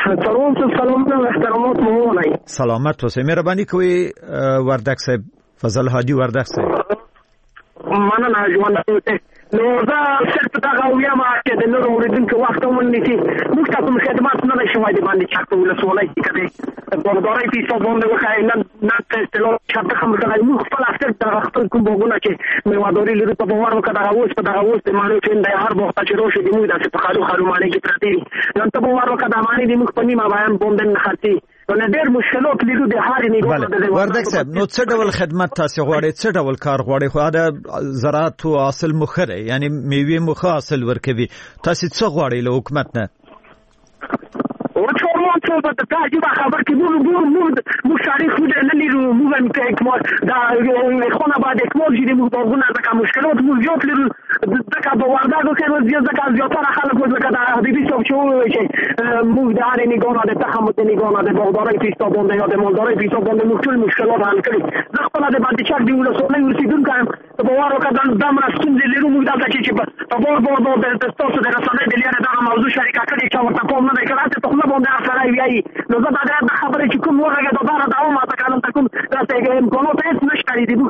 تروم سلامونه و احترامات مو ولای سلامت اوسئ. مهرباني کوئ وردک صاحب، فضل هادي وردک صاحب. مننه ژوند نو دا صرف دا غویا ما چې د نورو اوریدونکو وخت ونیسي موږ تاسو په خدمت نه شوي د باندې چاته ولسوالۍ کې کړي برداري په څو باندې وکړي نه تلو چاته هم دا موږ خپل اصل دا خپل کوم بوګونه چې میوادوري لري په واره کې دا اوس په دا اوس د مانو چې د هر وخت چې روشه دی موږ د په خالو خالو باندې کې پرتی نن ته په واره کې دا باندې موږ په نیمه بیان بوندن نه خرتي نو ډېر مشکلات لیدو د هاري نه وردک صاحب. نو څه ډول خدمت تاسو غواړئ، څه ډول کار غواړئ؟ خو دا زراعت او حاصل مخره، یعنی میوه مخه حاصل ورکوي. تاسو څه غواړئ له حکومت نه؟ او چورمان څه په تاسو دا خبر کې مو شاري خو دې نه لرو مو هم کې اکمال دا خونه بعد اکمال چې موږ دغه نه مشکلات مو زیات لرو دغه په ورداګو کې ځکه زیاتره خلک ځکه دا حبيبي څوک چې موږ د اړې نه ګورو د تخمت نه ګورو د بغداري په ستو باندې یا د مالداري په ستو باندې مختلف مشکلات حل کړي. زه خپل د باندې چاک دی ولسوالۍ ورسیدونکو په واره کې د امر ستونزې لرو موږ دا چې په بور د تاسو د رسنۍ د لاره دا موضوع شریکه کړي چې ورته کوم نه کړه ته خپل باندې اثر ویایي نو زه دا خبره چې کوم ورګه د دغه داومه تکلم تکون راته امکانات هیڅ نشته دي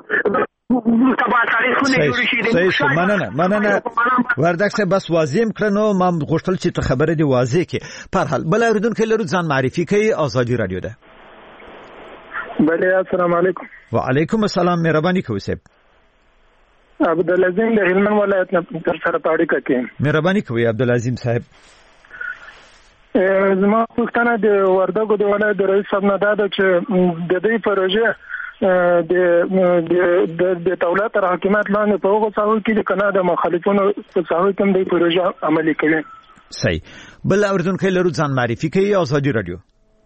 مننه وردک صاحب. بس واضح کړنو ما غوښتل چې ته خبره دی واضح کې. پر حال بل اوریدونکو لرو ځان معرفي کوي. آزادي رادیو ده. بله السلام علیکم. وعلیکم السلام. مهرباني کوئ صاحب. عبدالعظیم د هلمند ولایت نه تر سره پاړی کوي. مهرباني کوئ عبدالعظیم صاحب. زما پوښتنه د وردګو د ولایت د رئیس صاحب نه ده چې د دې پروژې د دولت تر حکومت لاندې په هغه څاو کې د کاناډا مخالفونو په څاو کې د پروژې عملي کوي. صحیح. بل اوریدونکو لرو ځان معرفي کوي. آزادي رادیو.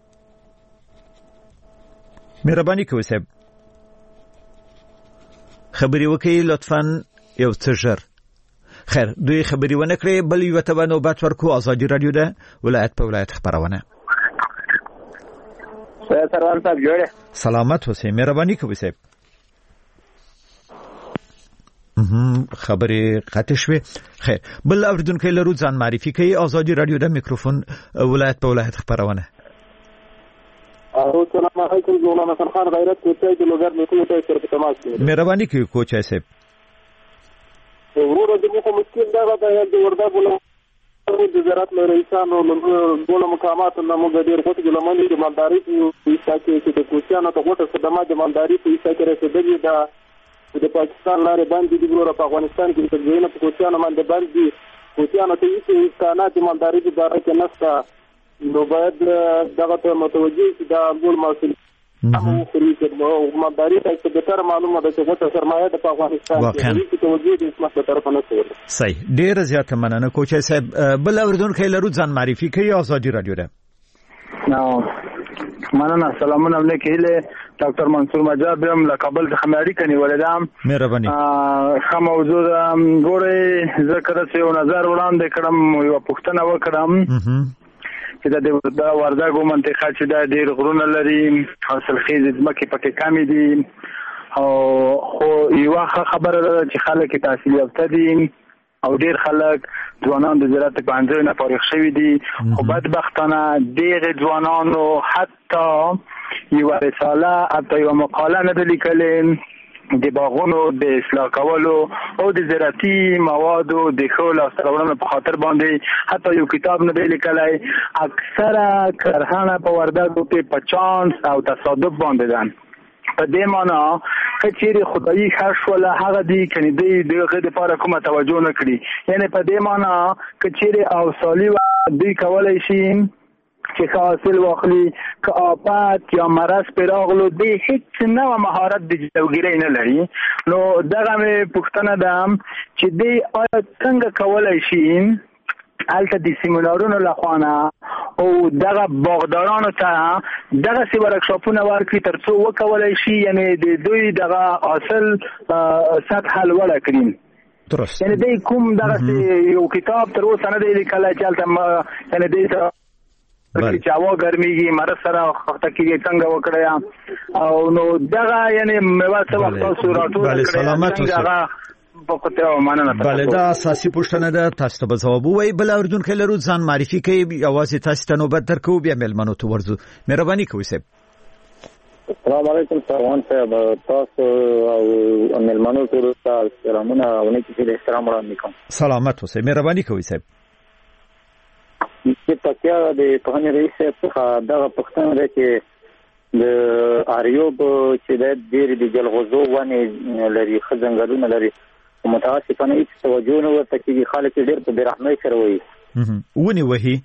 مهرباني کوئ صاحب خبري وکړئ لطفاً یو څه ژر. خیر دوی خبري ونه کړې بل یو ته نوبت ورکو. آزادي رادیو ده ولایت په ولایت خبرونه. سروان صاحب جوړه سلامت اوسئ. مهرباني کوئ صاحب. خبرې قطع شوه. خیر بل اوریدونکو لرو ځان معرفي کوي. آزادي رادیو ده میکروفون ولایت په ولایت خبرونه. السلام علیکم. مولانا حسن خان غیرت کوچای د لوګر میټو ته سره په تماس کې. مهرباني کوي کوچای صاحب. ورو د موږ مشکل دا د وردګو د زراعت رئیسانو له مقامات نه موږ ډېر غوښتل چې لمنې د مالداري په حصہ کې د کوچیانو ته غوښتل خدمات د مالداري په حصہ کې رسیدلي د پاکستان لارې باندې د ګورو په افغانستان کې د ځینو په کوچیانو باندې باندې کوچیانو ته هیڅ امکانات د مالداري په اړه کې نشته. نو باید دغه ته متوجه شي دا ټول مسؤل هم خوري چې مالداري ته څه به معلومه ده چې غوښتل سرمایه د افغانستان کې د توجه د اسمت طرف نه سوال. صحیح. ډیر زیات مننه کوچای صاحب. بل اوریدونکو لرو ځان معرفي کوي. آزادي رادیو ده. مننه. سلامونه علیکم. ډاکټر منصور مجاب هم له کابل څخه اړیکه نیولې. مهرباني. خو موضوع ګورې ذکر څه یو نظر وړاندې کړم یو پوښتنه وکړم چې د وردګو منطقه چې دا ډېر غرونه لري حاصلخیز ځمکې پکې کمې دي او خو یوه خبره ده چې خلک تحصیل یافته دي او ډېر خلک ځوانان د زراعت پوهنځیو نه فارغ شوي دي خو بدبختانه ډېر ځوانانو حتی یوه رساله حتی یوه مقاله نه ده لیکلې د باغونو د اصلاح کولو او د زراعتي موادو د ښه لاسته راوړنو په خاطر باندې حتی یو کتاب نه دی لیکلی. اکثره کرهڼه په وردګو کې په چانس او تصادف باندې ده. په دې معنا که چیرې خدایي ښه شوله هغه دي کنې دوی د هغې دپاره کومه توجه نه کړي. یعنې په دې معنا که چیرې اوسالي دوی کولی شي چې حاصل واخلي که آفت یا مرض پرې راغلو دی هیڅ نوع مهارت د جلوګیرۍ نه لري. نو دغه مې پوښتنه ده چې دی آیا څنګه کولی شي هلته د سیمینارونو لخوا نه او دغه باغدارانو ته دغسې ورکشاپونه ورکړي تر څو وکولی شي یعنې د دوی دغه حاصل سطح لوړه کړي. درست. یعنې دی کوم دغسې یو کتاب تر اوسه نه دی لیکلی چې هلته یعنې دی ته چې هوا ګرمېږي مرض سره خفته کېږي څنګه وکړی او نو دغه یعنې میوه څه وخت تاسو راټوله کړئ په مننه. بله دا اساسي پوښتنه ده، تاسو ته به ځواب ووایي. بل اورېدونکی لرو، ځان معرفي کوي، یوازې تاسو ته نوبت درکوو، بیا میلمنو ته ورځو. مهرباني کوئ صاحب. السلام علیکم سروان صاحب، تاسو او میلمنو ټولو ته سلامونه او نیکي د احترام وړاندې کوم. سلامت اوسئ، مهرباني کوئ صاحب. چې تکیا د پوهنې رئیس څخه دغه پوښتنه ده چې د اریوب چې د ډېر د جلغوزو ونې لري، ښه ځنګلونه لري، متاسفانه هیڅ توجه نه ورته کېږي. خلک ډېر په بېرحمۍ سره وایي ونې وهي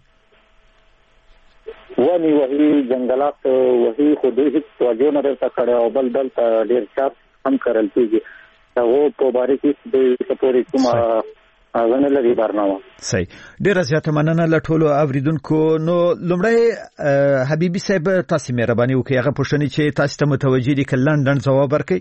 ځنګلات وهي، خو دوی هیڅ توجه نه درته کړې. او بل دلته ډېر چاپ هم کرل کېږي، هغو په باره کې دوی څه پورې کومه غنه لري برنامه. صحیح، ډیره زیاته مننه له ټولو اوریدونکو. نو لومړی حبیبي صاحب تاسو مهرباني وکړئ، هغه پوښتنې چې تاسو ته متوجه دي که لنډ ځواب ورکړئ.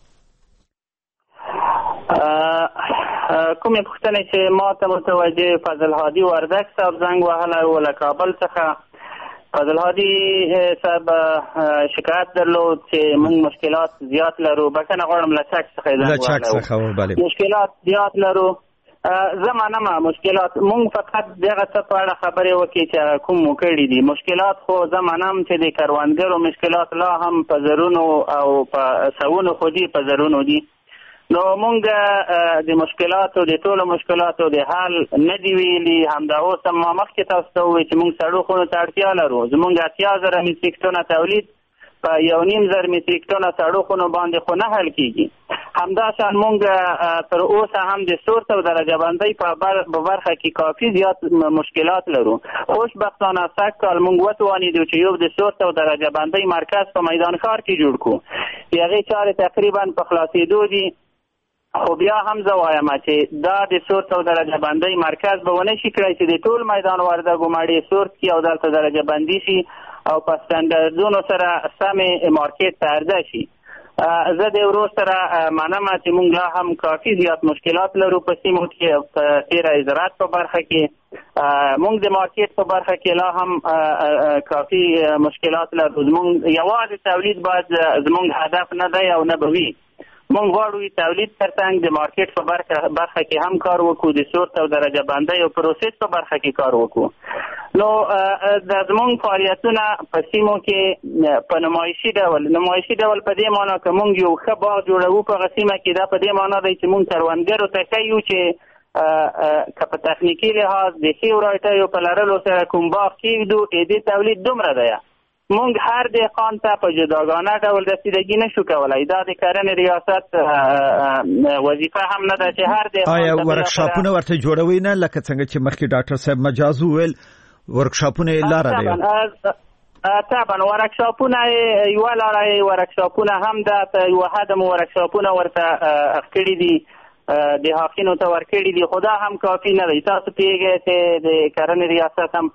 کومې پوښتنې چې ما ته متوجه فضل هادي وردک صاحب زنګ وهلی و له کابل څخه. فضل هادي صاحب شکایت درلود چې موږ مشکلات زیات لرو. بخښنه غواړم له چک څخه زنګ وهلی، مشکلات زیات لرو. زمانه مشکلات مونږ فقط دغه څه په اړه خبرې وکړي چې کوم مو کړي دي. مشکلات خو زمانه هم چې د کروندګرو مشکلات لا هم په زرونو او په سوونو خو دي، په زرونو دي. نو مونږ د مشکلاتو د ټولو مشکلاتو د حل نه دی ویلي. همدا اوس هم ما مخکې تاسو ته وویل چې مونږ سړو خونو ته اړتیا لرو. زمونږ 80,000 میټریک ټنه تولید په 1.5 میټریک ټنه سړو خونو باندې خو نه حل کېږي. همداشان مونږ تر اوسه هم د سورت او درجه بندۍ په برخه کې کافي زیات مشکلات لرو. خوشبختانه سږ کال مونږ وتوانیدو چې یو د سورت او درجه بندۍ مرکز په میدان ښار کې جوړ کړو. د هغې چارې تقریبا په خلاصېدو دي، خو بیا هم زه وایم چې دا د سورت او درجه بندۍ مرکز به ونه شي کړی چې د ټول میدان وردګو ماړې سورت کې او دلته درجه بندي شي او په سټنډرډونو سره سمې مارکیټ ته عرضه شي. زه د ورور سره منم چې موږ لا هم کافي زیات مشکلات لرو په سیمو کې. په تیره زراعت په برخه کې موږ د مارکیټ په برخه کې لا هم کافي مشکلات لرو. زموږ یوازې تولید باید زموږ هدف نه دی او نه به وي. مونږ غواړو تولید ترڅنګ د مارکیټ په برخه کې هم کار وکړو، د سورت او درجه بندۍ او پروسس په برخه کې کار وکړو. نو د زموږ فعالیتونه په سیمو کې په نمایشي ډول په دې معنا که مونږ یو ښه باغ جوړوو په هغه سیمه کې، دا په دې معنا دی چې مونږ کروندګرو ته ښیو چې که په تخنیکي لحاظ د ښې ورایټیو په لرلو سره کوم باغ کېږدو، د تولید دومره دی. مونږ هر دهقان ته په جداګانه ډول رسیدګي نشو کولای. دا د کرنې ریاست وظیفه هم نه ده چې هر دهقان آیا ورکشاپونه ورته جوړوي نه، لکه څنګه چې مخکې ډاکټر صاحب مجاز وویل ورکشاپونه لاره دی؟ طبعا ورکشاپونه یوه لاره ورکشاپونه هم ده، یوه حد مو ورکشاپونه ورته کړي دي، د حاکینو ته ورکړي دي، خو دا هم کافي نه دی. تاسو پوهیږئ چې د کرنې ریاست هم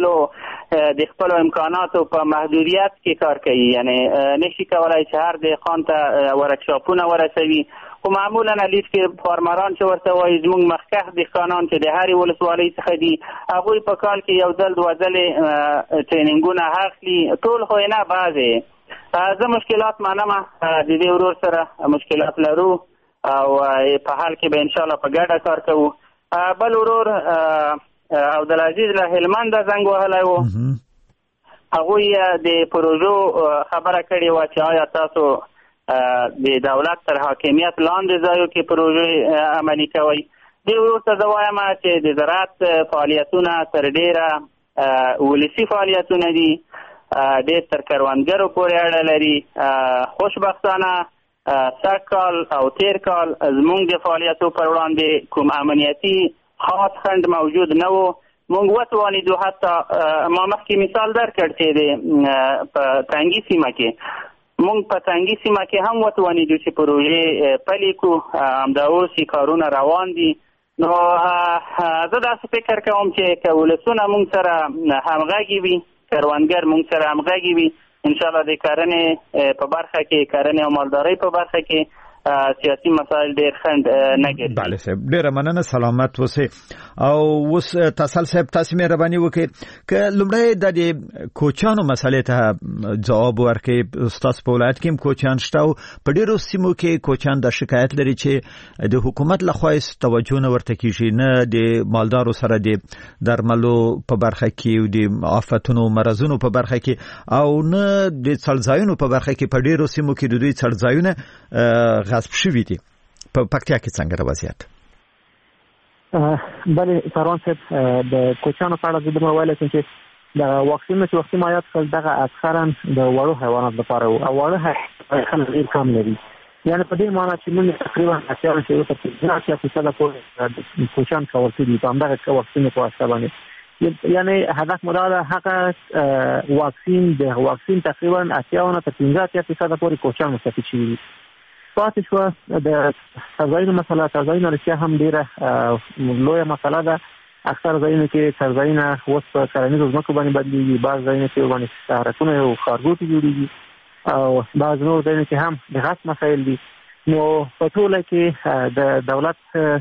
په خپلو امکاناتو په محدودیت کې کار کوي، یعنی نشي کولای چې هر دهقان ته ورکشاپونه ورسوي. خو معمولا لیف کې فارمران چې ورته وایي زموږ مخکښ دهقانان چې د هرې ولسوالۍ څخه دي، هغوی په کال کې یو ځل دوه ځلې ټرینینګونه اخلي، ټول خو نه بعضې. زه مشکلات منم، د دې ورور سره مشکلات لرو او په حال کې به انشاءالله په ګډه کار کوو. بل ورور عبدالعزیز له هلمند زنګ وهلی و، هغوی د پروژو خبره کړې وه چې آیا تاسو د دولت تر حاکمیت لاندې ځایو کې پروژې عملي کوئ. دې ورور ته زه وایم چې د زراعت فعالیتونه تر ډېره ولسي فعالیتونه دي، ډېر تر کروندګرو پورې اړه لري. خوشبختانه سږ کال او تیر کال زموږ د فعالیتو پر وړاندې کوم امنیتي خاص خنډ موجود نه و. موږ وتوانیدو، حتی ما مخکې مثال درکړ چې په تنګي سیمه کې موږ په تنګي سیمه کې هم وتوانیدو چې پروژې پلي کړو. همدا اوس کارونه روان دي. نو زه داسې فکر کوم چې که ولسونه موږ سره همغږي وي، کروندګر موږ سره همغږي وي، انشاءالله د کرنې په برخه کې، کرنې او مالدارۍ په برخه کې سیاسي مسایل ډېر خند نه ګرځي. بله صاحب ډېره مننه سلامت اوسئ. او اوس تاسل صاحب تاسو مهرباني وکړئ که لومړی د کوچانو مسلې ته جواب ورکړئ. استاد په ولایت کې کوچان شته او په ډېرو سیمو کې کوچان د شکایت لري چې د حکومت لخوا توجه نه ورته کیږي، نه د مالدارو سره د درملو په برخه کې او د آفتونو مرزونو په برخه کې او نه د څړځایونو په برخه کې. په ډېرو سیمو کې د دوی څړځایونه غصب شوي دي. په پکتیا کې څنګه وضعیت؟ بله سروان صاحب د کوچانو په اړه زه دومره ویلی شم چې د واکسینونو چې وختي مایات کړل دغه اکثرا د وړو حیوانات لپاره وو او وړه خلک ډېر کم لري. یعنې په دې معنا چې موږ تقریبا 80% پورې کوچان کور کړي په همدغه واکسینو په واسطه باندې. یعنی هدف مدار هغه واکسین د واکسین تقریبا 80% پورې کوچان مستفید شي. پاتې شو د څړځایونو مسله. څړځایونه رښتیا هم ډېره لویه مسله ده. اکثر ځایونه کې څړځایونه اوس په کرنیزو ځمکو باندې بدلېږي، بعض ځایونه کې باندې سهارتونه او ښارګوټي جوړېږي او بعض نور ځایونه کې هم د غصب مسایل دي. نو په ټوله کې د دولت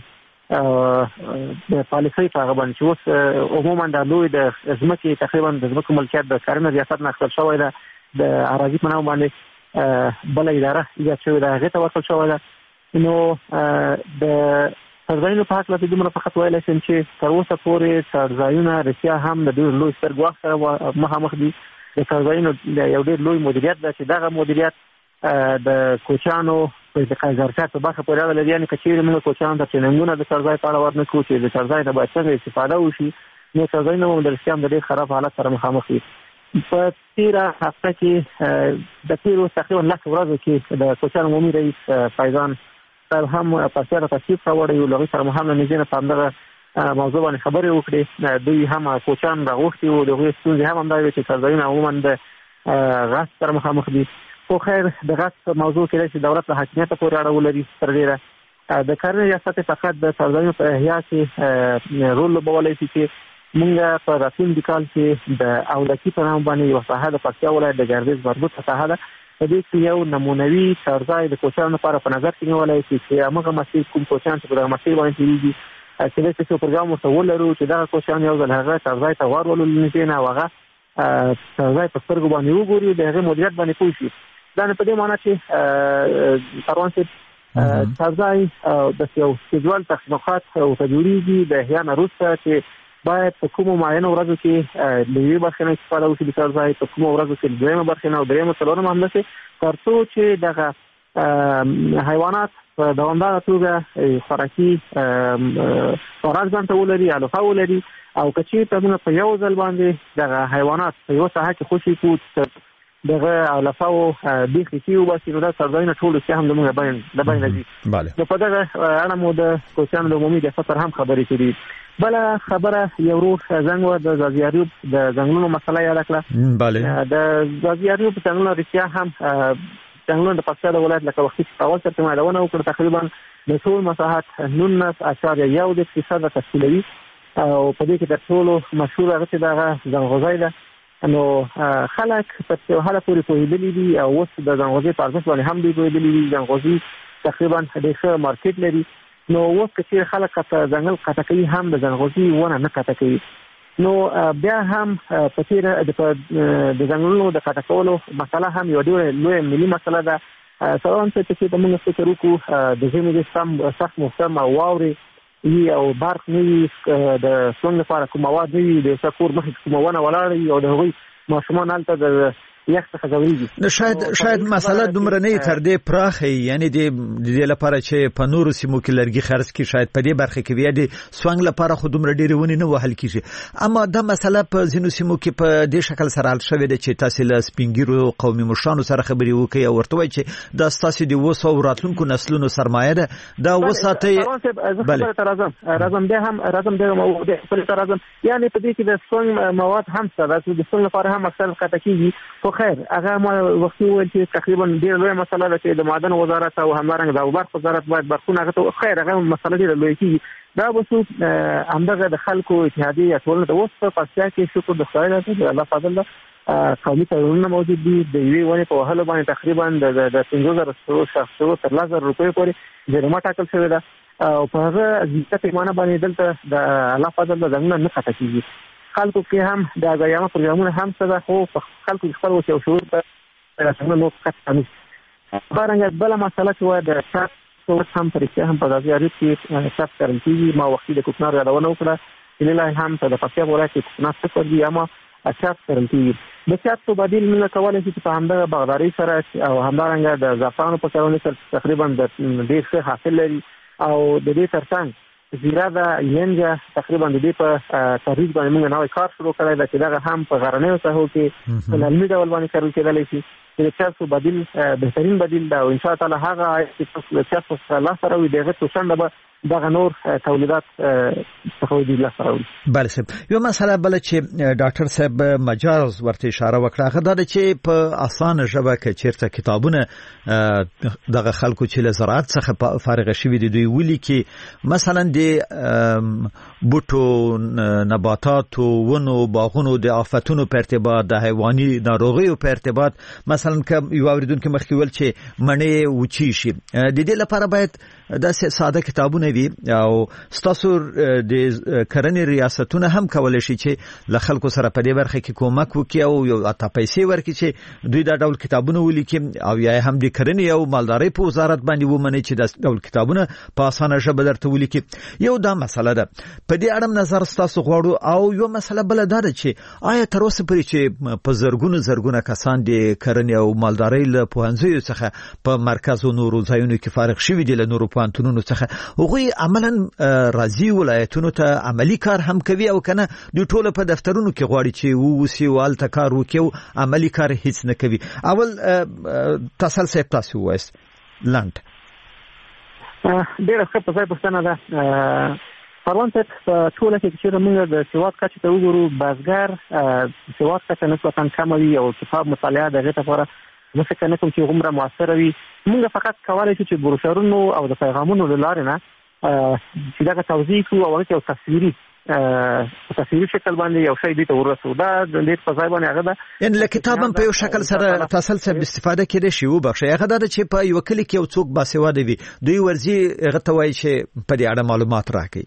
د پالیسۍ په هغه باندې چې اوس عموما د لوی د ځمکې تقریبا د ځمکو ملکیت د کرنې ریاست نه اخیستل شوی ده. د اراضي په نامه باندې بله اداره ایجاد شوې ده، هغې ته ورکړل شوی ده. نو د څړځایونو په هکله دومره فقط ویلی شم چې تر اوسه پورې څړځایونه رښتیا هم د ډېر لوی ستر ګواښ سره مخامخ دي. د څړځایونو یو ډېر لوی مدیریت ده چې دغه مدیریت د کوچانو په ظرفیت په برخه پورې اړه لري. یعنې که چېرې موږ کوچانو ته ټرېننګونه د څړځای په اړه ورنه کړو چې د څړځای نه باید څنګه استفاده وشي، نو څړځایونه هم د رښتیا هم د ډېر خراب حالت سره مخامخ دي. په تېره هفته کې د تېرو تقریبا 10 ورځو کې د کوچان عمومي رئیس فیضان صاحب هم پښتیا ته تشریف راوړی و. له هغوی سره مو هم له نږدې نه په همدغه موضوع باندې خبرې وکړې. دوی هم کوچان راغوښتي وو. د هغوی ستونزې هم همدا وې چې څړځایونه عموما د غصب سره مخامخ دي. خو خیر د غصب موضوع کېدای چې دولت له حاکمیته پورې اړه ولري تر ډېره. د کرنې ریاست فقط د څړځایونو په احیا کې رول لوبولی شي چې موږ په راتلونکي کال کې د اولکي په نامه باندې یوه ساحه د پکتیا ولایت د ګردیز مربوطه ساحه ده. په دې کې یو نمونوي څړځای د کوچانو لپاره په نظر کې نیولی شي چې همغه مسیر کوم کوچان چې په دغه مسیر باندې تېرېږي کېدای شي چې پروګرام ورته ولرو چې دغه کوچان یو ځل هغه څړځای ته ور ولولو نږدې نه او هغه څړځای په سترګو باندې وګوري د هغې مدیریت باندې پوه شي. دا نه په دې معنا چې سروان صاحب څړځای د یو سکیجول تخصیصات ورته جوړېږي د احیا نه وروسته چې باید په کومو معینو ورځو کې د یوې برخې نه استفاده وشي د څړځای، په کومو ورځو کې د دویمه برخې نه او درېیمه څلورمه همداسې، تر څو چې دغه حیوانات په دوامداره توګه خوراکي خوراک ځان ته ولري، علفه ولري. او که چېرته موږ په یو ځل باندې دغه حیوانات په یوه ساحه کې خوشي کړو دغه علفه او بیخي کې وباسي، نو دا څړځایونه ټول رښتیا هم زموږ د بین ځي. نو په دغه اړه مو د کوچیانو د عمومي ریاست سره هم خبرې کړي. بله خبره یو ورور زنګ و د ځاځي د ځنګلونو مسله یاده کړه. د ځاځي ځنګلونه رښتیا هم ځنګلونه د پکتیا د ولایت لکه وختي چې اول سره یادونه وکړه تقریبا د ټول مساحت 19.1% تشکیلوي او په دې کې تر ټولو مشهور هغه چې دغه ځنغوزی ده. نو خلک په یو حاله پورې پوهېدلي دي او اوس د ځنغوزي په ارزښت باندې هم دوی پوهېدلي دي. ځنغوزي تقریبا ډېر ښه مارکیټ لري. نو اوس که چېرې خلک ځنګل قطع کوي هم د ځنغوزي ونه نه قطع کوي. نو بیا هم په تېره د ځنګلونو د قطع کولو مسله هم یوه ډېره لویه ملي مسله ده. سلام ته چې موږ فکر وکړو د ژمي د سخت موسم او واورې وي او برق نه وي، د سونګ لپاره کوم مواد نه وي، د کور مخې کومه ونه ولاړه وي او د هغوی ماشومان هلته د یخ څخه ځورېږي. شاید مسله دومره نه تر دې پراخه، یعنی د دې لپاره چې په نورو سیمو کې لرګي خرڅ کړي شاید په دې برخه کې بیا د سونګ لپاره خو دومره ډېرې ونې نه وهل کېږي. اما دا مسله په ځینو سیمو کې په دې شکل سره حل شوې ده چې تاسې له سپین ږیرو قومي مشرانو سره خبرې وکړئ او ورته وایئ چې دا ستاسې د اوس او راتلونکو نسلونو سرمایه ده، دا وساتئ. راځم بیا هم یعنې په دې کې د سونګ مواد هم شته د سونګ لپاره هم اکثر قطع کېږي. خیر هغه ما وختي وویل چې تقریبا ډېره لویه مسله ده چې د معدن وزارت او همدارنګه د اوبرق وزارت باید برخونه هغه ته خیر هغه مسله ډېره لویه کېږي. دا به څوک همدغه د خلکو اتحادیې یا ټولنه د اوس په پکتیا کې شکر د خدای ده د الله فضل ده قومي تړونونه موجود دي. د یوې ونې په وهلو باندې تقریبا د 50,000 شخصو تر 10,000 روپیو پورې جریمه ټاکل شوې ده او په هغه زیاته پیمانه باندې دلته د الله فضل د ځنګلونه نه قطع کیږي. خلکو کې هم د اګایامه پروګرامونه هم څه ده، خو خلکو خپل وسیو شعور په څنګه نو قطع نه بارنګ. بل مسله چې و د شات څو هم پرېښه هم په غازی اریب کې شات کارل کیږي. ما وختي د کوکنار یادونه وکړه چې له هم په پکتیا ولایت کې کوکنار څه کوي اما شات کارل کیږي. د شات په بدیل موږ کولای شو چې په همدغه باغداري سره او همدارنګه د زعفرانو په کارونه سره تقریبا د ډېر ښه حاصل لري او د دې ترڅنګ زیرا د ینجا تقریبا د دې په ترویج باندې موږ نوې کار شروع کړی دا چې دغه هم په غرنیو ساحو کې په لړمي ډول باندې کارول کېدلی شي. د چارسو بدیل بهترین بدیل دا او ان شاء الله هغه چې د چارسو سره سره وي دغه توشنده به دغه نور تولیدات څخه دی لاسره. بله صاحب یو مسله بل چې ډاکټر صاحب مجاز ورته اشاره وکړه هغه دا چې په اسانه ژبه کې چیرته کتابونه دغه خلکو چې له زراعت څخه فارغ شوي دي دوی ولي کې مثلا د بوټو نباتاتو ونو باغونو د آفتونو په ارتباط د حیواني ناروغیو په ارتباط مثلا که یو اوریدونکو مخکې ویل چې مڼې وچی شي د دې لپاره باید داسې ساده کتابونه وي او ستاسو د کرنې ریاستونه هم کولای شي چې له خلکو سره په دې برخه کې کومک وکړي او یو اته پیسې ورکړي چې دوی دا ډول کتابونه ولیکي او یا هم د کرنې او مالدارۍ په وزارت باندې ومني چې دا ډول کتابونه په اسانه ژبه درته ولیکي. یو دا مسله ده په دې اړه نظر ستاسو غواړو. او یو مسله بل ده چې آیا تر اوسه پورې چې په زرګونه کسان د کرنې او مالدارۍ له پوهنځیو څخه په مرکز او نورو ځایونو کې فارغ شوي دي له نورو پوهنتونونو څخه هغوی عملاً راځي ولایتونو ته عملی کار هم کوي او کنه دوی ټول په دفترونو کې غواړي چې ووسی والته کار وکړي او عملی کار هیڅ نه کوي. اول تسلسل تاسو وایست لاند ډېر ښه په ځای پوښتنه ده. پروان ته په ټوله کې چې موږ د سواد کچه ته وګورو بازګر سواد کچه نسبتاً کم وي او کتاب مطالعه دغه لپاره زه فکر نه کوم چې غومره موثره وي. موږ فقط کولی شو چې بروشورونو او د پیغامونو له لارې نه چې دغه توضیح کړو او هغه تصویري شکل باندې یو شی دې ته ورسو. دا د دې په ځای باندې هغه ده ان له کتاب په یو شکل سره تسلسل استفاده کړي شي او بخښه هغه دا چې په یو کلی کې یو څوک باسواده وي دوی ورځي هغه ته وایي چې په دې اړه معلومات راکړي.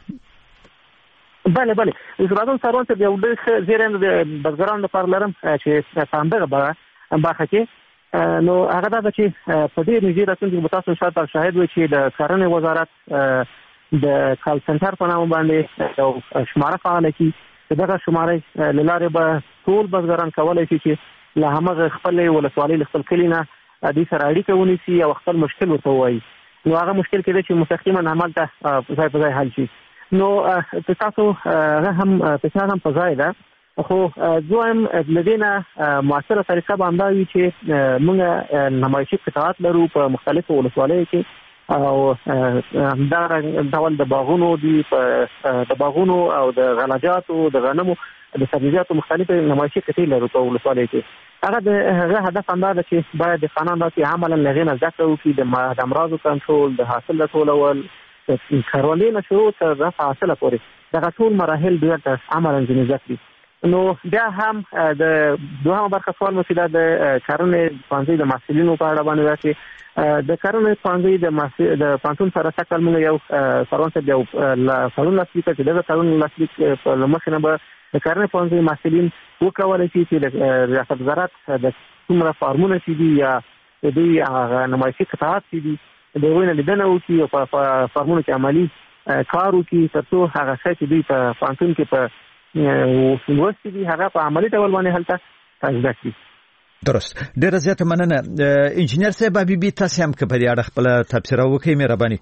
بله زرادون سروان ته یو ډېر زیرند د بزګرانو لپاره لرم چې څنګه برخه کې نو هغه دا چې په دې نږدې راتلونکي کې تاسو شاته شاهد وي چې د کرنې وزارت د کال سنټر په نامه باندې یو شماره فعال کی. دغه شماره لاره به ټول بزګران کولای شي چې له همغه خپل ولسوالۍ خپل کلینه د سره اړیکه ونیسي او خپل مشکل ورته وایي. نو هغه مشکل کې چې مستقیما عمل ته ځای په ځای حل شي. نو تاسو هغه هم په ځای ده خو دویم لدينا معاصره طریقه باندې وی چې موږ نمایشي قطعات لرو په مختلفو ولسوالیو کې او دا ډول د باغونو دی د باغونو او د غلاجاتو د غنمو د سبزیجاتو مختلفه نمایشي قطعې لرو په ولسوالیو کې. هغه هدف انداز چې باید د قانون د عملا لغینه ذکر وکړي د امراضو کنټرول د حاصل ټولول کارولینه شروع تر حاصله پورې دا ټول مراحل د عملا ځینې ذکر. نو بیا هم د دوهمه برخه سوال مو چې د کرنې پوهنځي د محصلینو په اړه باندې راځي. د کرنې پوهنځي د پانتون سره سکل موږ یو سروان ته یو سالون لاسلیک چې دغه سالون لاسلیک په لمخنه به د کرنې پوهنځي محصلین وکولای شي چې د ریاست وزارت د څومره فارمونه چې دي یا د دې نمایشي قطعات چې دي د وینه لیدنه وکړي او په فارمونو کې عملی کار وکړي ترڅو هغه څه چې دوی په پانتون کې په وستی دي هغه په عملی ډول باندې هلته تجربه کړي. درست. ډیره زیاته مننه. انجینر صاحب حبیبي تاسو هم په دې اړه خپل تبصره وکړئ مهرباني.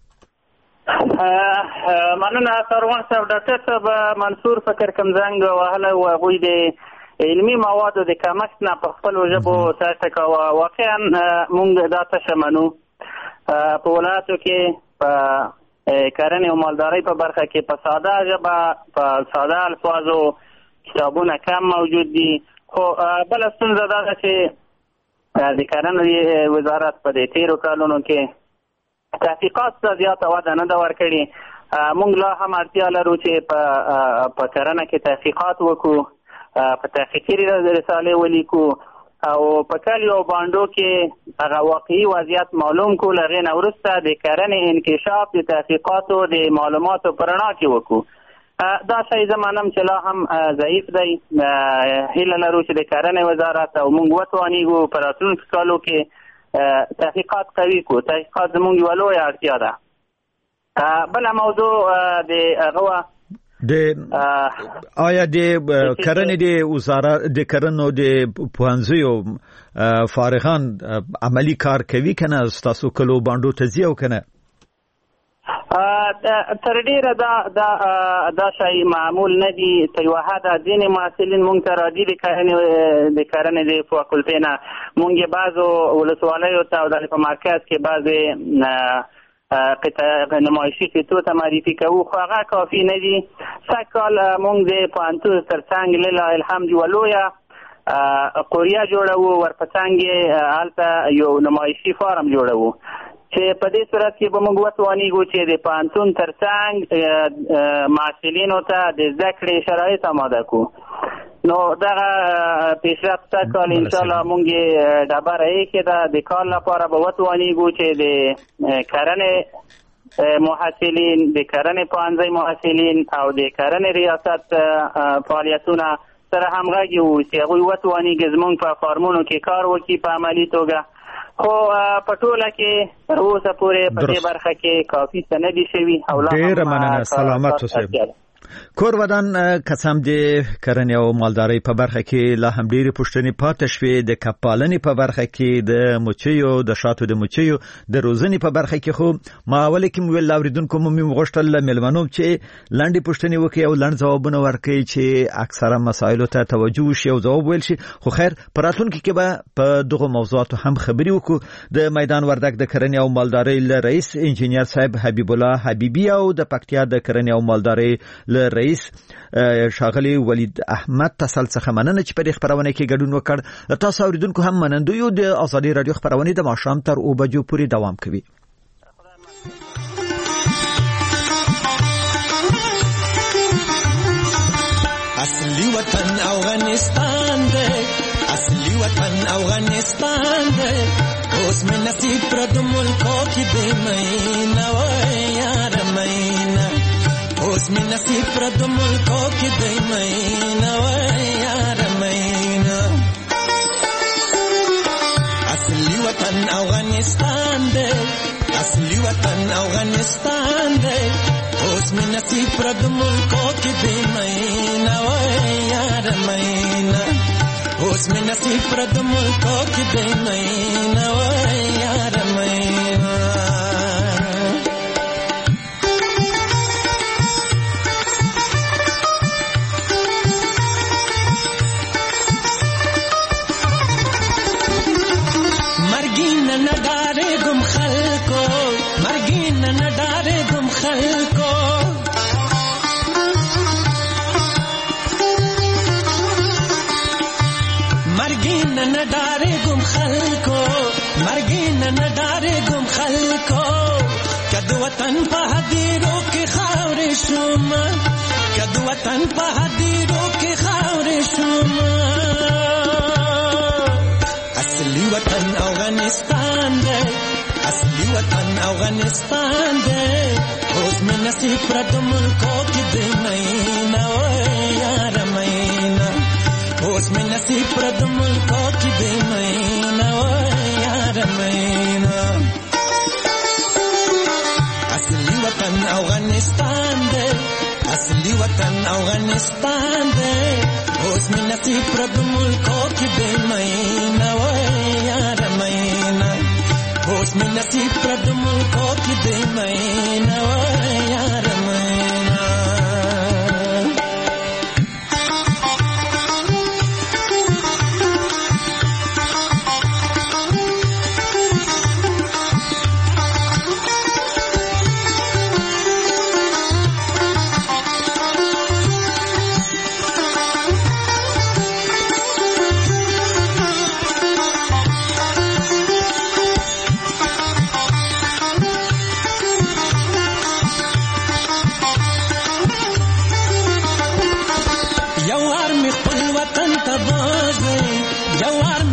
مننه سروان صاحب. ډاکټر صاحب منصور فکر کمزنګ وهله او غوی د علمي موادو د کمښت نه په خپل ژبو سره کاوه. واقعا مونږ دا تشمنو په ولایتو کې په کرنې او مالدارۍ په برخه کې په ساده ژبه په ساده الفاظو کتابونه کم موجود دي. خو بل ستونزه دا ده چې د کرنې وزارت په دې تیرو کالونو کې تحقیقات ته زیاته وده نه ده ورکړې. موږ لا هم اړتیا لرو چې په کرنه کې تحقیقات وکړو په تحقیقي رسالې ولیکو او په کلیو او بانډو کې هغه واقعي وضعیت معلوم کړو. له هغې نه وروسته د کرنې انکشاف د تحقیقاتو د معلوماتو په رڼا کې وکړو. دا شی زه منم چې لا هم ضعیف دی. هیله لرو چې د کرنې وزارت او موږ وتوانیږو په راتلونکو کالو کې تحقیقات قوي کړو. تحقیقات زموږ یوه لویه اړتیا ده. بله موضوع د هغه آیا د کرنې د وزارت د کرنو د پوهنځیو فارغان عملی کار کوي کنه؟ تاسو کلو باندې تزیه او کنه تر ډیره دا شی معمول نه دي. تر یوه حده ځینې محصلین مونږ ته راځي د کرنې د فاکولټې نه. مونږ یې بعضو ولسوالیو ته او په مرکز کې بعضې نمایشي قطعو ته معرفي کوو، خو هغه کافي نه دي. سږ کال مونږ د پوهنتون تر څنګ لله الحمد یوه لویه قوریه جوړوو، ورپه څنګ یې هلته یو نمایشي فارم جوړوو چې په دې صورت کې به موږ وتوانیږو چې د پوهنتون تر څنګ محصلینو ته د زده کړې شرایط آماده کړو. نو دغه پیشرفت کال انشاءالله مونږ یې ډبره ایښې ده. د کال لپاره به وتوانیږو چې د کرنې محصلین، د کرنې پوهنځي محصلین او د کرنې ریاست فعالیتونه سره همغږي واوسي، هغوی وتوانیږي زموږ په فارمونو کې کار وکړي په عملي توګه. خو په ټوله کې تر اوسه پورې په دې برخه کې کافي څه نه دي شوي. ډېره مننه. سلامت اوسئ. کور ودان قسم د کرنې او مالدارۍ په برخه کې لا هم ډېرې پوښتنې پاتې شوې. د کپالنې په برخه کې، د مچیو، د شاتو د مچیو د روزنې په برخه کې خو ما اول کې ویل اوریدونکو مې غوښتل له مېلمنو چې لنډې پوښتنې وکړي او لنډ ځوابونه ورکړي چې اکثره مسایلو ته توجه وشي او ځواب ویل شي. خو خیر په راتلونکي کې به په دغه موضوعاتو هم خبرې وکړو. د میدان وردګ د کرنې او مالدارۍ له رئیس انجینیر صاحب حبیب الله حبیبي او د پکتیا د کرنې او مالدارۍ رئیس شاغلی ولید احمد تسل څخه مننه چې په دې خبرونه کې ګډون وکړ. تاسو اوریدونکو هم منندوی یو. د ازادي رادیو خبرونه د ماښام تر 2 بجو پورې دوام کوي. اصلي وطن افغانستان دی، اصلي وطن افغانستان دی. اوس مې نصیب پر د ملکو کې دی مینا وای یار مینا. اوس مې نصیب پر د ملکو کې دی مینا وای یار مینا. اصلي وطن افغانستان دی، اصلي وطن افغانستان دی. اوس مې نصیب پر د ملکو کې دی مینا وای یار مینا. اوس مې نصیب پر د ملکو کې دی مینا وای یار مینا. وطن په هدیرو کې خاورې شوم، کد وطن په هدیرو کې خاورې شوم. اصلي وطن افغانستان دی، اصلي وطن افغانستان دی. اوس مې نصیب پر د ملکو کې دی مینا وای یار مینا. اوس مې نصیب پر د ملکو کې دی مینا وای یار مینا. اصلي وطن افغانستان دی، اصلي وطن افغانستان دی. اوس مې نصیب پر د ملکو کې دی مینا وای یار مینا. اوس مې نصیب پر د ملکو کې دی مینا وای یار مینا. وطن تبازي جوار